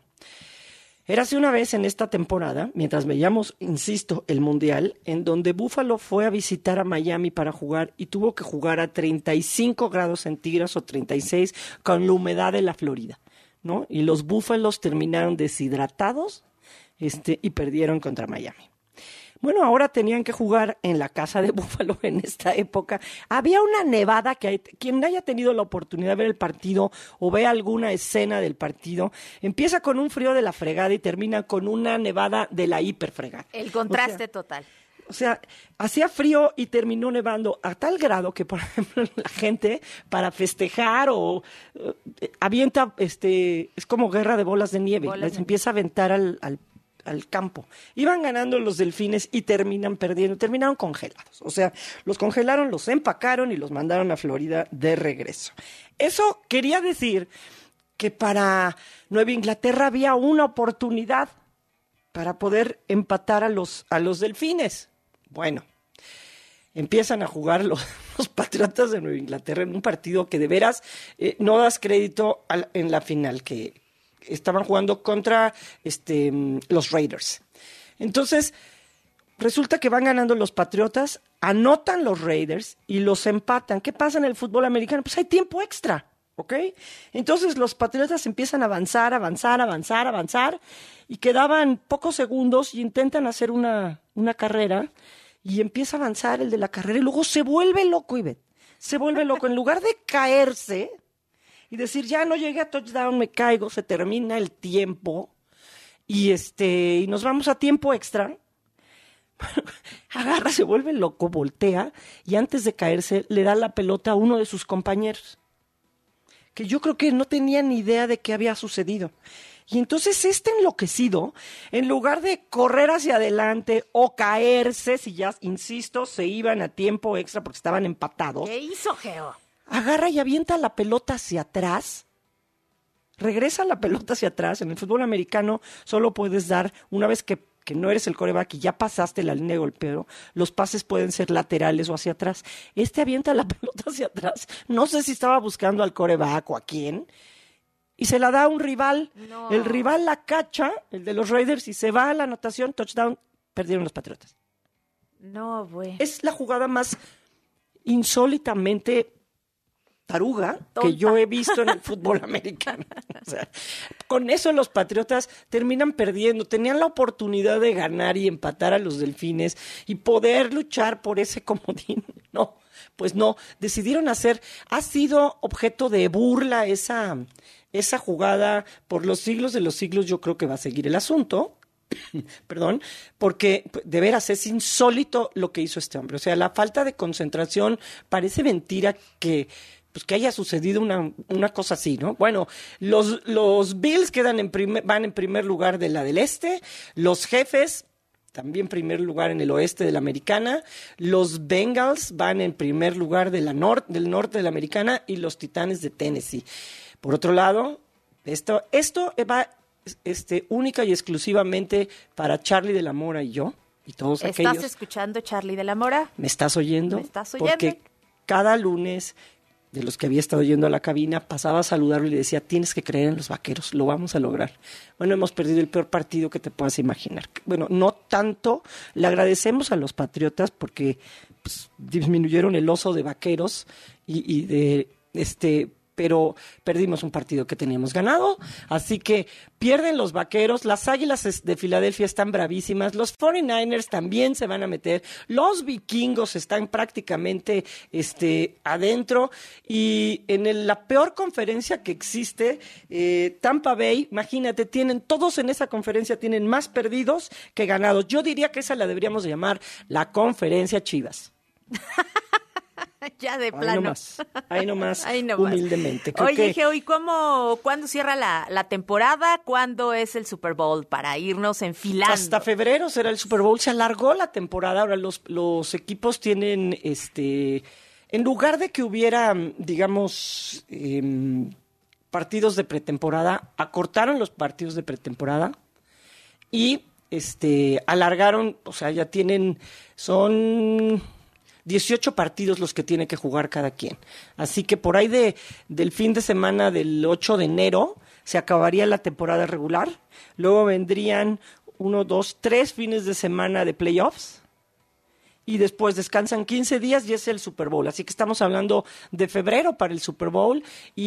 Speaker 5: Érase una vez en esta temporada, mientras veíamos, insisto, el Mundial, en donde Buffalo fue a visitar a Miami para jugar y tuvo que jugar a treinta y cinco grados centígrados o treinta y seis con la humedad de la Florida, ¿no? Y los Búfalos terminaron deshidratados este, y perdieron contra Miami. Bueno, ahora tenían que jugar en la casa de Buffalo en esta época. Había una nevada que hay, quien haya tenido la oportunidad de ver el partido o ve alguna escena del partido, empieza con un frío de la fregada y termina con una nevada de la hiperfregada.
Speaker 9: El contraste
Speaker 5: o sea,
Speaker 9: total.
Speaker 5: O sea, hacía frío y terminó nevando a tal grado que, por ejemplo, la gente para festejar o uh, avienta, este, es como guerra de bolas de nieve, bolas les de... empieza a aventar al, al al campo. Iban ganando los Delfines y terminan perdiendo, terminaron congelados. O sea, los congelaron, los empacaron y los mandaron a Florida de regreso. Eso quería decir que para Nueva Inglaterra había una oportunidad para poder empatar a los, a los Delfines. Bueno, empiezan a jugar los, los Patriotas de Nueva Inglaterra en un partido que de veras eh, no das crédito al, en la final, que estaban jugando contra este, los Raiders. Entonces, resulta que van ganando los Patriotas, anotan los Raiders y los empatan. ¿Qué pasa en el fútbol americano? Pues hay tiempo extra, ¿ok? Entonces los Patriotas empiezan a avanzar, avanzar, avanzar, avanzar, y quedaban pocos segundos y intentan hacer una, una carrera, y empieza a avanzar el de la carrera, y luego se vuelve loco, Ivette. Se vuelve loco. En lugar de caerse y decir, ya no llegué a touchdown, me caigo, se termina el tiempo y este y nos vamos a tiempo extra. Agarra, se vuelve loco, voltea y antes de caerse le da la pelota a uno de sus compañeros, que yo creo que no tenía ni idea de qué había sucedido. Y entonces este enloquecido, en lugar de correr hacia adelante o caerse, si ya, insisto, se iban a tiempo extra porque estaban empatados.
Speaker 9: ¿Qué hizo, Geo?
Speaker 5: Agarra y avienta la pelota hacia atrás, regresa la pelota hacia atrás. En el fútbol americano solo puedes dar, una vez que, que no eres el quarterback y ya pasaste la línea de golpeo, los pases pueden ser laterales o hacia atrás. Este avienta la pelota hacia atrás, no sé si estaba buscando al quarterback o a quién, y se la da a un rival. No. El rival la cacha, el de los Raiders, y se va a la anotación, touchdown, perdieron los Patriotas.
Speaker 9: No, güey.
Speaker 5: Es la jugada más insólitamente taruga
Speaker 9: Tonta.
Speaker 5: que yo he visto en el fútbol americano. O sea, con eso los Patriotas terminan perdiendo. Tenían la oportunidad de ganar y empatar a los Delfines y poder luchar por ese comodín. No, pues no. Decidieron hacer... Ha sido objeto de burla esa, esa jugada por los siglos de los siglos yo creo que va a seguir el asunto. Perdón, porque de veras es insólito lo que hizo este hombre. O sea, la falta de concentración, parece mentira que pues que haya sucedido una, una cosa así, ¿no? Bueno, los, los Bills quedan en primer, van en primer lugar de la del este, los Jefes también primer lugar en el oeste de la Americana, los Bengals van en primer lugar de la nor- del norte de la Americana y los Titanes de Tennessee. Por otro lado, esto, esto va este, única y exclusivamente para Charlie de la Mora y yo, y todos
Speaker 9: ¿Estás
Speaker 5: aquellos.
Speaker 9: escuchando, Charlie de la Mora?
Speaker 5: ¿Me estás oyendo?
Speaker 9: ¿Me estás oyendo?
Speaker 5: Porque cada lunes, de los que había estado yendo a la cabina, pasaba a saludarlo y le decía, tienes que creer en los Vaqueros, lo vamos a lograr. Bueno, hemos perdido el peor partido que te puedas imaginar. Bueno, no tanto, le agradecemos a los Patriotas porque pues, disminuyeron el oso de Vaqueros y, y de este... pero perdimos un partido que teníamos ganado, así que pierden los Vaqueros, las Águilas de Filadelfia están bravísimas, los cuarenta y nueve ers también se van a meter, los Vikingos están prácticamente este, adentro, y en el, la peor conferencia que existe, eh, Tampa Bay, imagínate, tienen todos en esa conferencia, tienen más perdidos que ganados. Yo diría que esa la deberíamos llamar la conferencia Chivas.
Speaker 9: Ya de
Speaker 5: Ahí
Speaker 9: plano.
Speaker 5: nomás, ahí nomás,
Speaker 9: Ahí nomás.
Speaker 5: humildemente. Creo
Speaker 9: Oye,
Speaker 5: que...
Speaker 9: Geo, ¿y cómo, cuándo cierra la, la temporada? ¿Cuándo es el Super Bowl para irnos enfilando?
Speaker 5: Hasta febrero será el Super Bowl. Se alargó la temporada. Ahora los, los equipos tienen, este, en lugar de que hubiera, digamos, eh, partidos de pretemporada, acortaron los partidos de pretemporada y este, alargaron, o sea, ya tienen, son dieciocho partidos los que tiene que jugar cada quien. Así que por ahí de, del fin de semana del ocho de enero se acabaría la temporada regular. Luego vendrían uno, dos, tres fines de semana de playoffs. Y después descansan quince días y es el Super Bowl. Así que estamos hablando de febrero para el Super Bowl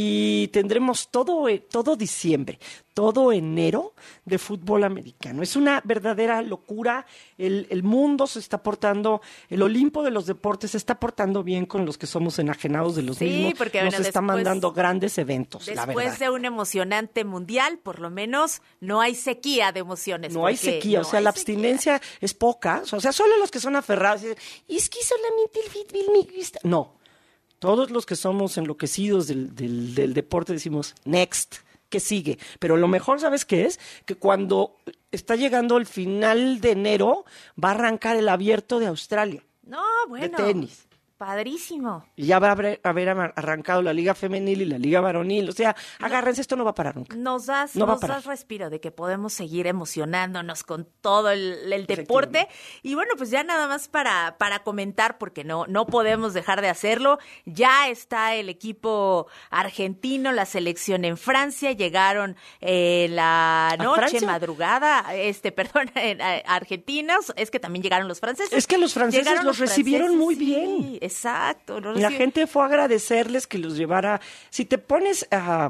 Speaker 5: y tendremos todo, todo diciembre, todo enero de fútbol americano. Es una verdadera locura. El, el mundo se está portando, el Olimpo de los deportes se está portando bien con los que somos enajenados de los
Speaker 9: Sí,
Speaker 5: mismos.
Speaker 9: porque,
Speaker 5: Nos
Speaker 9: bueno,
Speaker 5: está
Speaker 9: después-
Speaker 5: mandando grandes eventos, la
Speaker 9: Después
Speaker 5: verdad.
Speaker 9: de un emocionante mundial, por lo menos no hay sequía de emociones.
Speaker 5: No hay
Speaker 9: porque
Speaker 5: sequía, o
Speaker 9: no
Speaker 5: sea,
Speaker 9: hay
Speaker 5: la
Speaker 9: sequía.
Speaker 5: abstinencia es poca. O sea, solo los que son aferrados. dicen, Es que solamente el fútbol me gusta. No, todos los que somos enloquecidos del, del, del deporte decimos, next, ¿qué sigue? Pero lo mejor, ¿sabes qué es? Que cuando está llegando el final de enero, va a arrancar el abierto de Australia,
Speaker 9: No, bueno.
Speaker 5: de tenis.
Speaker 9: Padrísimo.
Speaker 5: Y ya va a haber, haber arrancado la liga femenil y la liga varonil. O sea, agárrense, esto no va a parar nunca.
Speaker 9: Nos das,
Speaker 5: No va a
Speaker 9: nos
Speaker 5: parar.
Speaker 9: das respiro de que podemos seguir emocionándonos con todo el, el deporte. Y bueno, pues ya nada más para, para comentar, porque no, no podemos dejar de hacerlo. Ya está el equipo argentino, la selección en Francia. Llegaron eh, la noche,
Speaker 5: Francia?
Speaker 9: madrugada, este, perdón, en, eh, argentinos. Es que también llegaron los franceses.
Speaker 5: Es que los franceses
Speaker 9: Llegaron
Speaker 5: los recibieron
Speaker 9: franceses,
Speaker 5: muy
Speaker 9: sí,
Speaker 5: bien.
Speaker 9: Exacto. los
Speaker 5: La
Speaker 9: recibi-
Speaker 5: gente fue a agradecerles que los llevara. Si te pones a,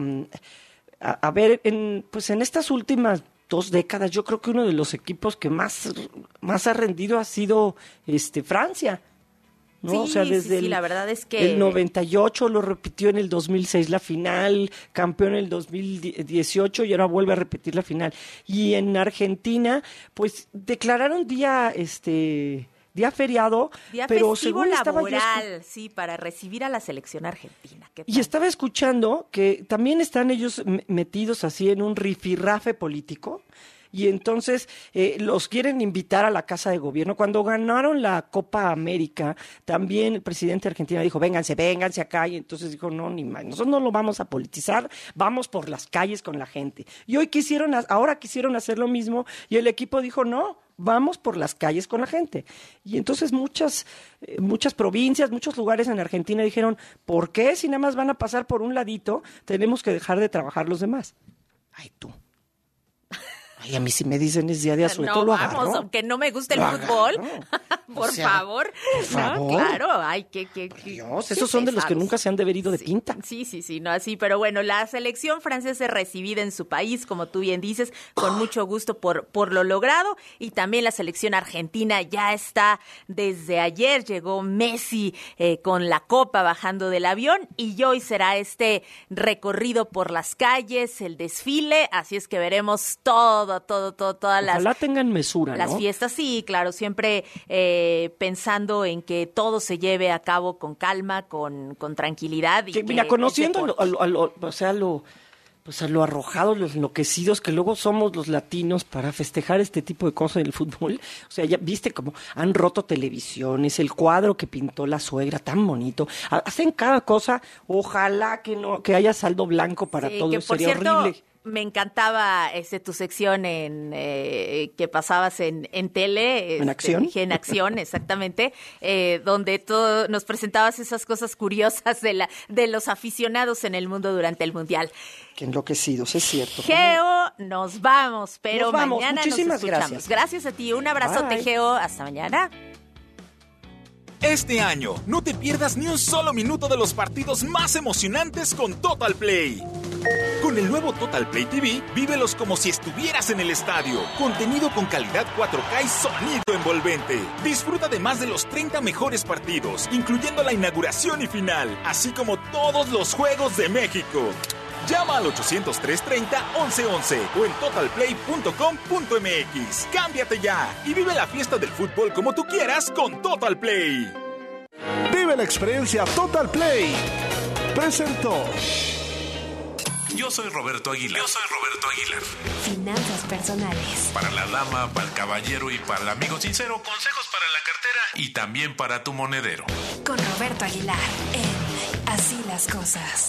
Speaker 5: a, a ver, en, pues en estas últimas dos décadas, yo creo que uno de los equipos que más, más ha rendido ha sido este Francia. ¿no?
Speaker 9: Sí,
Speaker 5: o sea,
Speaker 9: sí,
Speaker 5: desde
Speaker 9: sí,
Speaker 5: el,
Speaker 9: la verdad es que-
Speaker 5: el noventa y ocho lo repitió en el dos mil seis la final, campeón en el dos mil dieciocho y ahora vuelve a repetir la final. Y en Argentina, pues declararon día, este, día feriado,
Speaker 9: Día
Speaker 5: pero
Speaker 9: festivo
Speaker 5: según estaba yo escu-
Speaker 9: laboral, sí, para recibir a la selección argentina. ¿Qué
Speaker 5: y
Speaker 9: tal?
Speaker 5: estaba escuchando que también están ellos m- metidos así en un rifirrafe político y entonces eh, los quieren invitar a la Casa de Gobierno. Cuando ganaron la Copa América, también el presidente de Argentina dijo, vénganse, vénganse acá. Y entonces dijo, no, ni más, nosotros no lo vamos a politizar, vamos por las calles con la gente. Y hoy quisieron, ha- ahora quisieron hacer lo mismo y el equipo dijo, no, vamos por las calles con la gente. Y entonces muchas, eh, muchas provincias, muchos lugares en Argentina dijeron, ¿por qué si nada más van a pasar por un ladito, tenemos que dejar de trabajar los demás? Ay, tú. Ay, a mí si me dicen es día de asueto,
Speaker 9: No,
Speaker 5: lo
Speaker 9: vamos,
Speaker 5: agarro.
Speaker 9: aunque no me guste el
Speaker 5: Lo
Speaker 9: fútbol. por
Speaker 5: O sea,
Speaker 9: favor.
Speaker 5: por favor.
Speaker 9: No, claro, ay, que... que, que
Speaker 5: Dios,
Speaker 9: qué
Speaker 5: esos son de los que
Speaker 9: pesados.
Speaker 5: nunca se han de haber ido de pinta.
Speaker 9: Sí, sí, sí, no así, pero bueno, la selección francesa es recibida en su país, como tú bien dices, con mucho gusto por, por lo logrado, y también la selección argentina ya está desde ayer, llegó Messi eh, con la copa bajando del avión, y hoy será este recorrido por las calles, el desfile, así es que veremos todo, todo, todo, todas las...
Speaker 5: Ojalá tengan mesura,
Speaker 9: Las
Speaker 5: ¿no?
Speaker 9: fiestas, sí, claro, siempre eh, pensando en que todo se lleve a cabo con calma, con, con tranquilidad. Y
Speaker 5: Que,
Speaker 9: que
Speaker 5: mira, conociendo
Speaker 9: es
Speaker 5: a lo, a lo- a lo- o sea, lo, pues a lo arrojados, los enloquecidos que luego somos los latinos para festejar este tipo de cosas en el fútbol. O sea, ya viste cómo han roto televisiones, el cuadro que pintó la suegra, tan bonito. Ha- Hacen cada cosa, ojalá que no, que haya saldo blanco para
Speaker 9: Sí,
Speaker 5: todo,
Speaker 9: que por
Speaker 5: sería
Speaker 9: cierto,
Speaker 5: horrible.
Speaker 9: me encantaba este, tu sección en eh, que pasabas en, en tele.
Speaker 5: ¿En
Speaker 9: este,
Speaker 5: acción?
Speaker 9: dije, en acción, exactamente, eh, donde todo, nos presentabas esas cosas curiosas de, la, de los aficionados en el mundo durante el Mundial.
Speaker 5: Qué enloquecidos, es cierto.
Speaker 9: Geo, nos vamos, pero
Speaker 5: Nos vamos,
Speaker 9: mañana
Speaker 5: muchísimas
Speaker 9: nos escuchamos.
Speaker 5: gracias.
Speaker 9: Gracias a ti, un abrazote,
Speaker 5: Bye.
Speaker 9: Geo, hasta mañana.
Speaker 27: Este año, no te pierdas ni un solo minuto de los partidos más emocionantes con Total Play. Con el nuevo Total Play T V, vívelos como si estuvieras en el estadio. Contenido con calidad cuatro K y sonido envolvente. Disfruta de más de los treinta mejores partidos, incluyendo la inauguración y final, así como todos los Juegos de México. Llama al ochocientos tres treinta once once o en total play punto com punto m x. Cámbiate ya y vive la fiesta del fútbol como tú quieras con Total Play.
Speaker 6: Vive la experiencia Total Play. Presentó.
Speaker 20: Yo soy Roberto Aguilar. Yo soy Roberto Aguilar.
Speaker 3: Finanzas personales.
Speaker 20: Para la dama, para el caballero y para el amigo sincero, consejos para la cartera y también para tu monedero.
Speaker 3: Con Roberto Aguilar en Así las Cosas.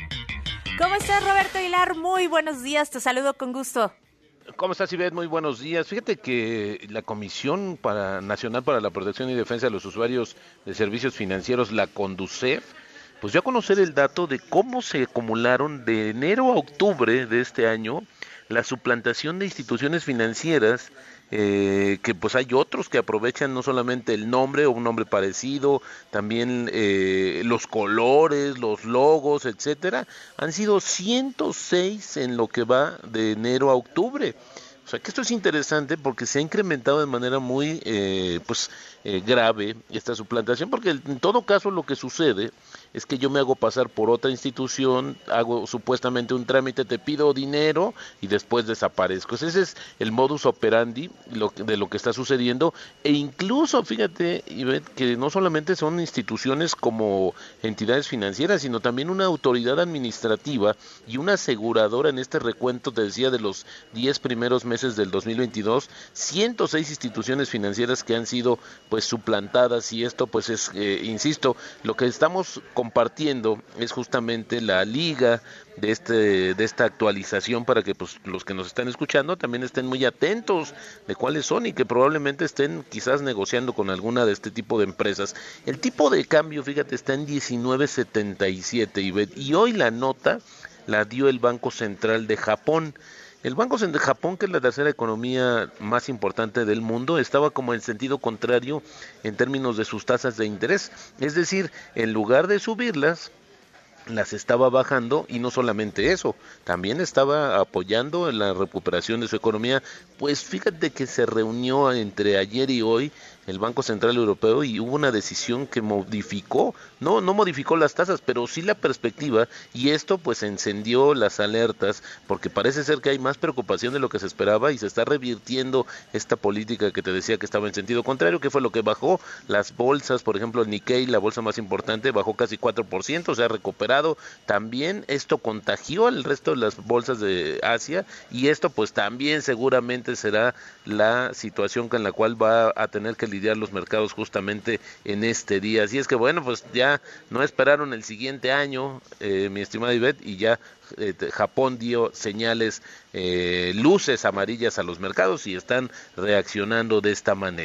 Speaker 9: ¿Cómo estás, Roberto Aguilar? Muy buenos días, te saludo con gusto.
Speaker 7: ¿Cómo estás, Ivette? Muy buenos días. Fíjate que la Comisión para Nacional para la Protección y Defensa de los Usuarios de Servicios Financieros, la CONDUCEF, pues dio a conocer el dato de cómo se acumularon de enero a octubre de este año la suplantación de instituciones financieras, eh, que pues hay otros que aprovechan no solamente el nombre o un nombre parecido, también eh, los colores, los logos, etcétera. Han sido ciento seis en lo que va de enero a octubre. O sea que esto es interesante porque se ha incrementado de manera muy eh, pues eh, grave esta suplantación, porque en todo caso lo que sucede es que yo me hago pasar por otra institución, hago supuestamente un trámite, te pido dinero y después desaparezco. Ese es el modus operandi lo que, de lo que está sucediendo, e incluso fíjate, Ivette, que no solamente son instituciones como entidades financieras, sino también una autoridad administrativa y una aseguradora. En este recuento te decía de los diez primeros meses del dos mil veintidós, ciento seis instituciones financieras que han sido pues suplantadas, y esto pues es, eh, insisto, lo que estamos compartiendo es justamente la liga de este de esta actualización para que pues los que nos están escuchando también estén muy atentos de cuáles son y que probablemente estén quizás negociando con alguna de este tipo de empresas. El tipo de cambio, fíjate, está en diecinueve setenta y siete, Ivette, y hoy la nota la dio el Banco Central de Japón. El Banco Central de Japón, que es la tercera economía más importante del mundo, estaba como en sentido contrario en términos de sus tasas de interés. Es decir, en lugar de subirlas, las estaba bajando, y no solamente eso, también estaba apoyando en la recuperación de su economía. Pues fíjate que se reunió entre ayer y hoy el Banco Central Europeo y hubo una decisión que modificó, no, no modificó las tasas, pero sí la perspectiva, y esto pues encendió las alertas, porque parece ser que hay más preocupación de lo que se esperaba y se está revirtiendo esta política que te decía que estaba en sentido contrario, que fue lo que bajó las bolsas. Por ejemplo, el Nikkei, la bolsa más importante, bajó casi cuatro por ciento, se ha recuperado. También esto contagió al resto de las bolsas de Asia, y esto pues también seguramente será la situación con la cual va a tener que lidiar los mercados justamente en este día. Así es que bueno, pues ya no esperaron el siguiente año, eh, mi estimada Ivette, y ya eh, Japón dio señales, eh, luces amarillas a los mercados, y están reaccionando de esta manera.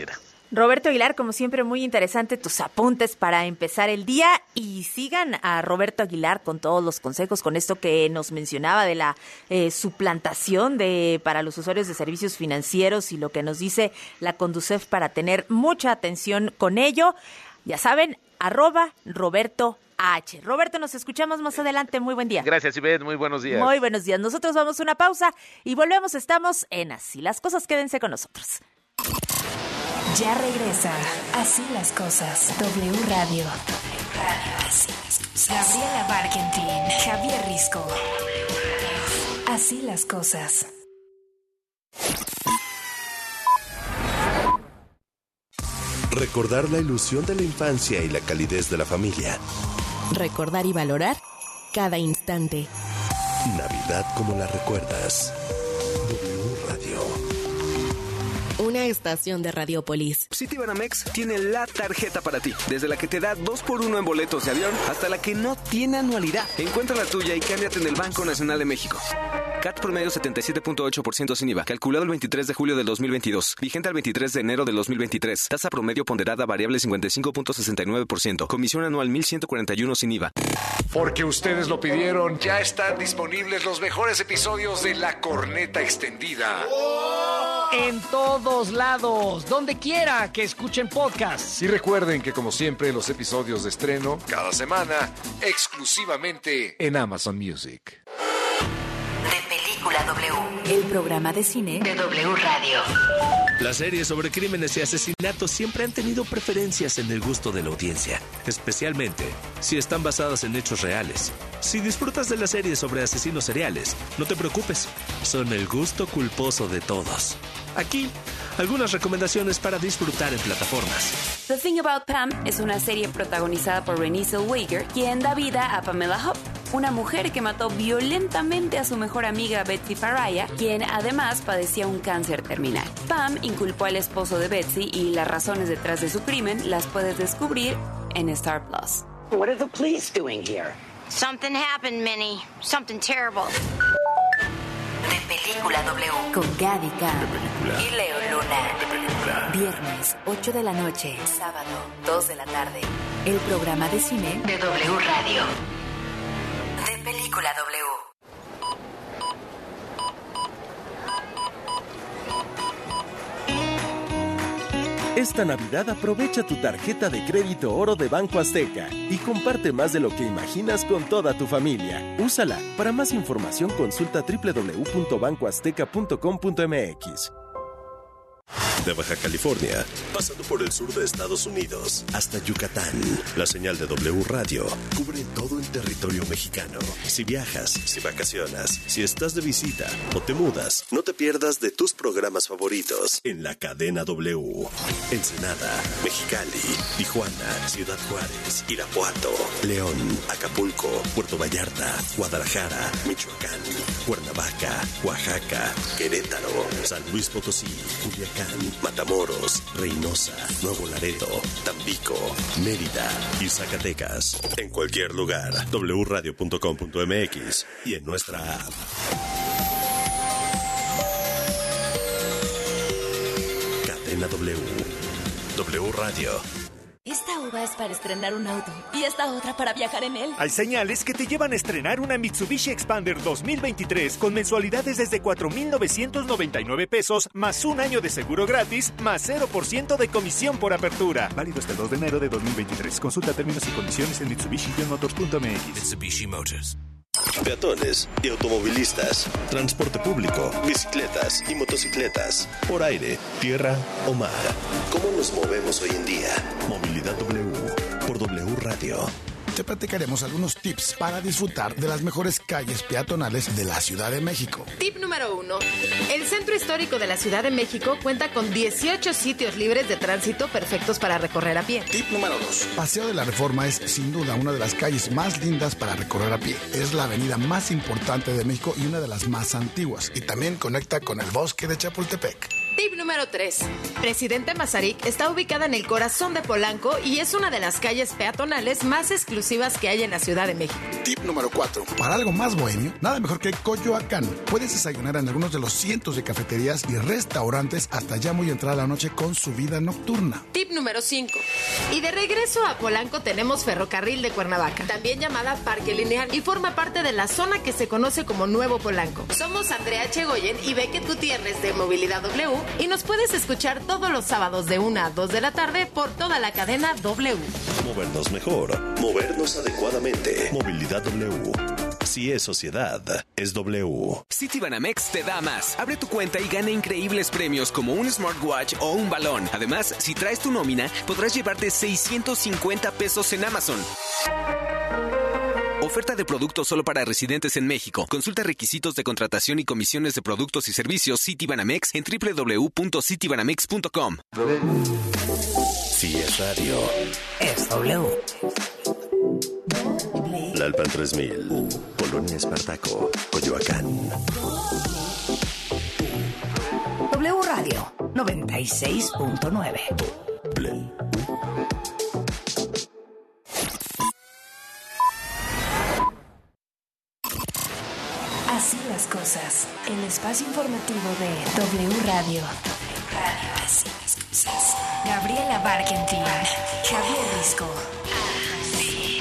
Speaker 9: Roberto Aguilar, como siempre, muy interesante tus apuntes para empezar el día, y sigan a Roberto Aguilar con todos los consejos, con esto que nos mencionaba de la eh, suplantación de para los usuarios de servicios financieros y lo que nos dice la Conducef para tener mucha atención con ello. Ya saben, arroba Roberto H. Roberto, nos escuchamos más adelante. Muy buen día.
Speaker 7: Gracias, Ivette. Muy buenos días.
Speaker 9: Muy buenos días. Nosotros vamos a una pausa y volvemos. Estamos en Así las Cosas. Quédense con nosotros.
Speaker 3: Ya regresa Así las Cosas. W Radio. Así las Cosas. Gabriela Barkentin, Javier Risco. Así las Cosas.
Speaker 2: Recordar la ilusión de la infancia y la calidez de la familia.
Speaker 1: Recordar y valorar cada instante.
Speaker 2: Navidad como la recuerdas. W Radio.
Speaker 1: Una estación de Radiopolis.
Speaker 8: Citibanamex tiene la tarjeta para ti, desde la que te da dos por uno en boletos de avión hasta la que no tiene anualidad. Encuentra la tuya y cámbiate en el Banco Nacional de México. C A T promedio setenta y siete punto ocho por ciento sin I V A. Calculado el veintitrés de julio del dos mil veintidós. Vigente al veintitrés de enero del dos mil veintitrés. Tasa promedio ponderada variable cincuenta y cinco punto sesenta y nueve por ciento. Comisión anual mil ciento cuarenta y uno sin I V A.
Speaker 11: Porque ustedes lo pidieron, ya están disponibles los mejores episodios de La Corneta Extendida.
Speaker 4: En todos lados, donde quiera que escuchen podcasts.
Speaker 11: Y recuerden que, como siempre, los episodios de estreno cada semana, exclusivamente en Amazon Music.
Speaker 3: De Película W, el programa de cine de W Radio.
Speaker 2: Las series sobre crímenes y asesinatos siempre han tenido preferencias en el gusto de la audiencia, especialmente si están basadas en hechos reales. Si disfrutas de las series sobre asesinos seriales, no te preocupes, son el gusto culposo de todos. Aquí, algunas recomendaciones para disfrutar en plataformas.
Speaker 12: The Thing About Pam es una serie protagonizada por Renée Zellweger, quien da vida a Pamela Hope, una mujer que mató violentamente a su mejor amiga Betsy Faraya, quien además padecía un cáncer terminal. Pam inculpó al esposo de Betsy y las razones detrás de su crimen las puedes descubrir en Star Plus.
Speaker 13: What are the police doing here?
Speaker 16: Something happened, Minnie. Something terrible.
Speaker 3: De Película W, con Gaby Khan y Leo Luna.
Speaker 2: De película.
Speaker 3: Viernes, ocho de la noche. Sábado, dos de la tarde. El programa de cine de W Radio. De Película W.
Speaker 15: Esta Navidad aprovecha tu tarjeta de crédito oro de Banco Azteca y comparte más de lo que imaginas con toda tu familia. Úsala. Para más información consulta doble u doble u doble u punto banco azteca punto com punto m x.
Speaker 2: De Baja California, pasando por el sur de Estados Unidos, hasta Yucatán, la señal de W Radio cubre todo el territorio mexicano. Si viajas, si vacacionas, si estás de visita o te mudas, no te pierdas de tus programas favoritos en la cadena W. Ensenada, Mexicali, Tijuana, Ciudad Juárez, Irapuato, León, Acapulco, Puerto Vallarta, Guadalajara, Michoacán, Cuernavaca, Oaxaca, Querétaro, San Luis Potosí, Culiacán, Matamoros, Reynosa, Nuevo Laredo, Tampico, Mérida y Zacatecas. En cualquier lugar, doble u radio punto com punto m x y en nuestra app. Cadena W. W Radio.
Speaker 26: Esta uva es para estrenar un auto y esta otra para viajar en él.
Speaker 27: Hay señales que te llevan a estrenar una Mitsubishi Expander dos mil veintitrés con mensualidades desde cuatro mil novecientos noventa y nueve pesos más un año de seguro gratis más cero por ciento de comisión por apertura. Válido hasta el dos de enero de dos mil veintitrés. Consulta términos y condiciones en mitsubishi motors punto m x.
Speaker 2: Mitsubishi Motors. Peatones y automovilistas, transporte público, bicicletas y motocicletas, por aire, tierra o mar. ¿Cómo nos movemos hoy en día? Movilidad W por W Radio.
Speaker 17: Te platicaremos algunos tips para disfrutar de las mejores calles peatonales de la Ciudad de México.
Speaker 18: Tip número uno. El Centro Histórico de la Ciudad de México cuenta con dieciocho sitios libres de tránsito perfectos para recorrer a pie.
Speaker 17: Tip número dos. Paseo de la Reforma es sin duda una de las calles más lindas para recorrer a pie. Es la avenida más importante de México y una de las más antiguas. Y también conecta con el bosque de Chapultepec.
Speaker 18: Tip número tres. Presidente Mazarik está ubicada en el corazón de Polanco y es una de las calles peatonales más exclusivas que hay en la Ciudad de México.
Speaker 17: Tip número cuatro. Para algo más bohemio, nada mejor que Coyoacán. Puedes desayunar en algunos de los cientos de cafeterías y restaurantes hasta ya muy entrada la noche con su vida nocturna.
Speaker 18: Tip número cinco. Y de regreso a Polanco tenemos Ferrocarril de Cuernavaca, también llamada Parque Lineal, y forma parte de la zona que se conoce como Nuevo Polanco. Somos Andrea Chegoyen y Beckett Gutiérrez de Movilidad W y nos puedes escuchar todos los sábados de una a dos de la tarde por toda la cadena W.
Speaker 2: Movernos mejor, movernos adecuadamente. Movilidad W. Si es sociedad, es W.
Speaker 8: Citibanamex te da más. Abre tu cuenta y gana increíbles premios como un smartwatch o un balón. Además, si traes tu nómina, podrás llevarte seiscientos cincuenta pesos en Amazon. Oferta de productos solo para residentes en México. Consulta requisitos de contratación y comisiones de productos y servicios Citibanamex en doble u doble u doble u punto citibanamex punto com.
Speaker 2: Si es radio,
Speaker 3: es W.
Speaker 2: Lalpan tres mil, Colonia Espartaco, Coyoacán.
Speaker 3: W Radio noventa y seis punto nueve. Así las cosas. El espacio informativo de W Radio. Radio, así las cosas. Gabriela Barkentin, Javier Risco. Así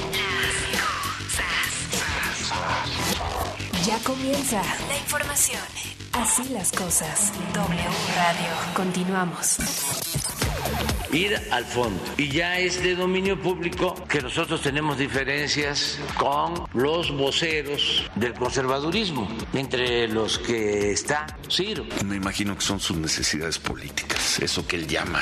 Speaker 3: las cosas. Ya comienza la información. Así las cosas. W Radio. Continuamos.
Speaker 14: Ir al fondo. Y ya es de dominio público que nosotros tenemos diferencias con los voceros del conservadurismo, entre los que está Ciro.
Speaker 19: Me imagino que son sus necesidades políticas, eso que él llama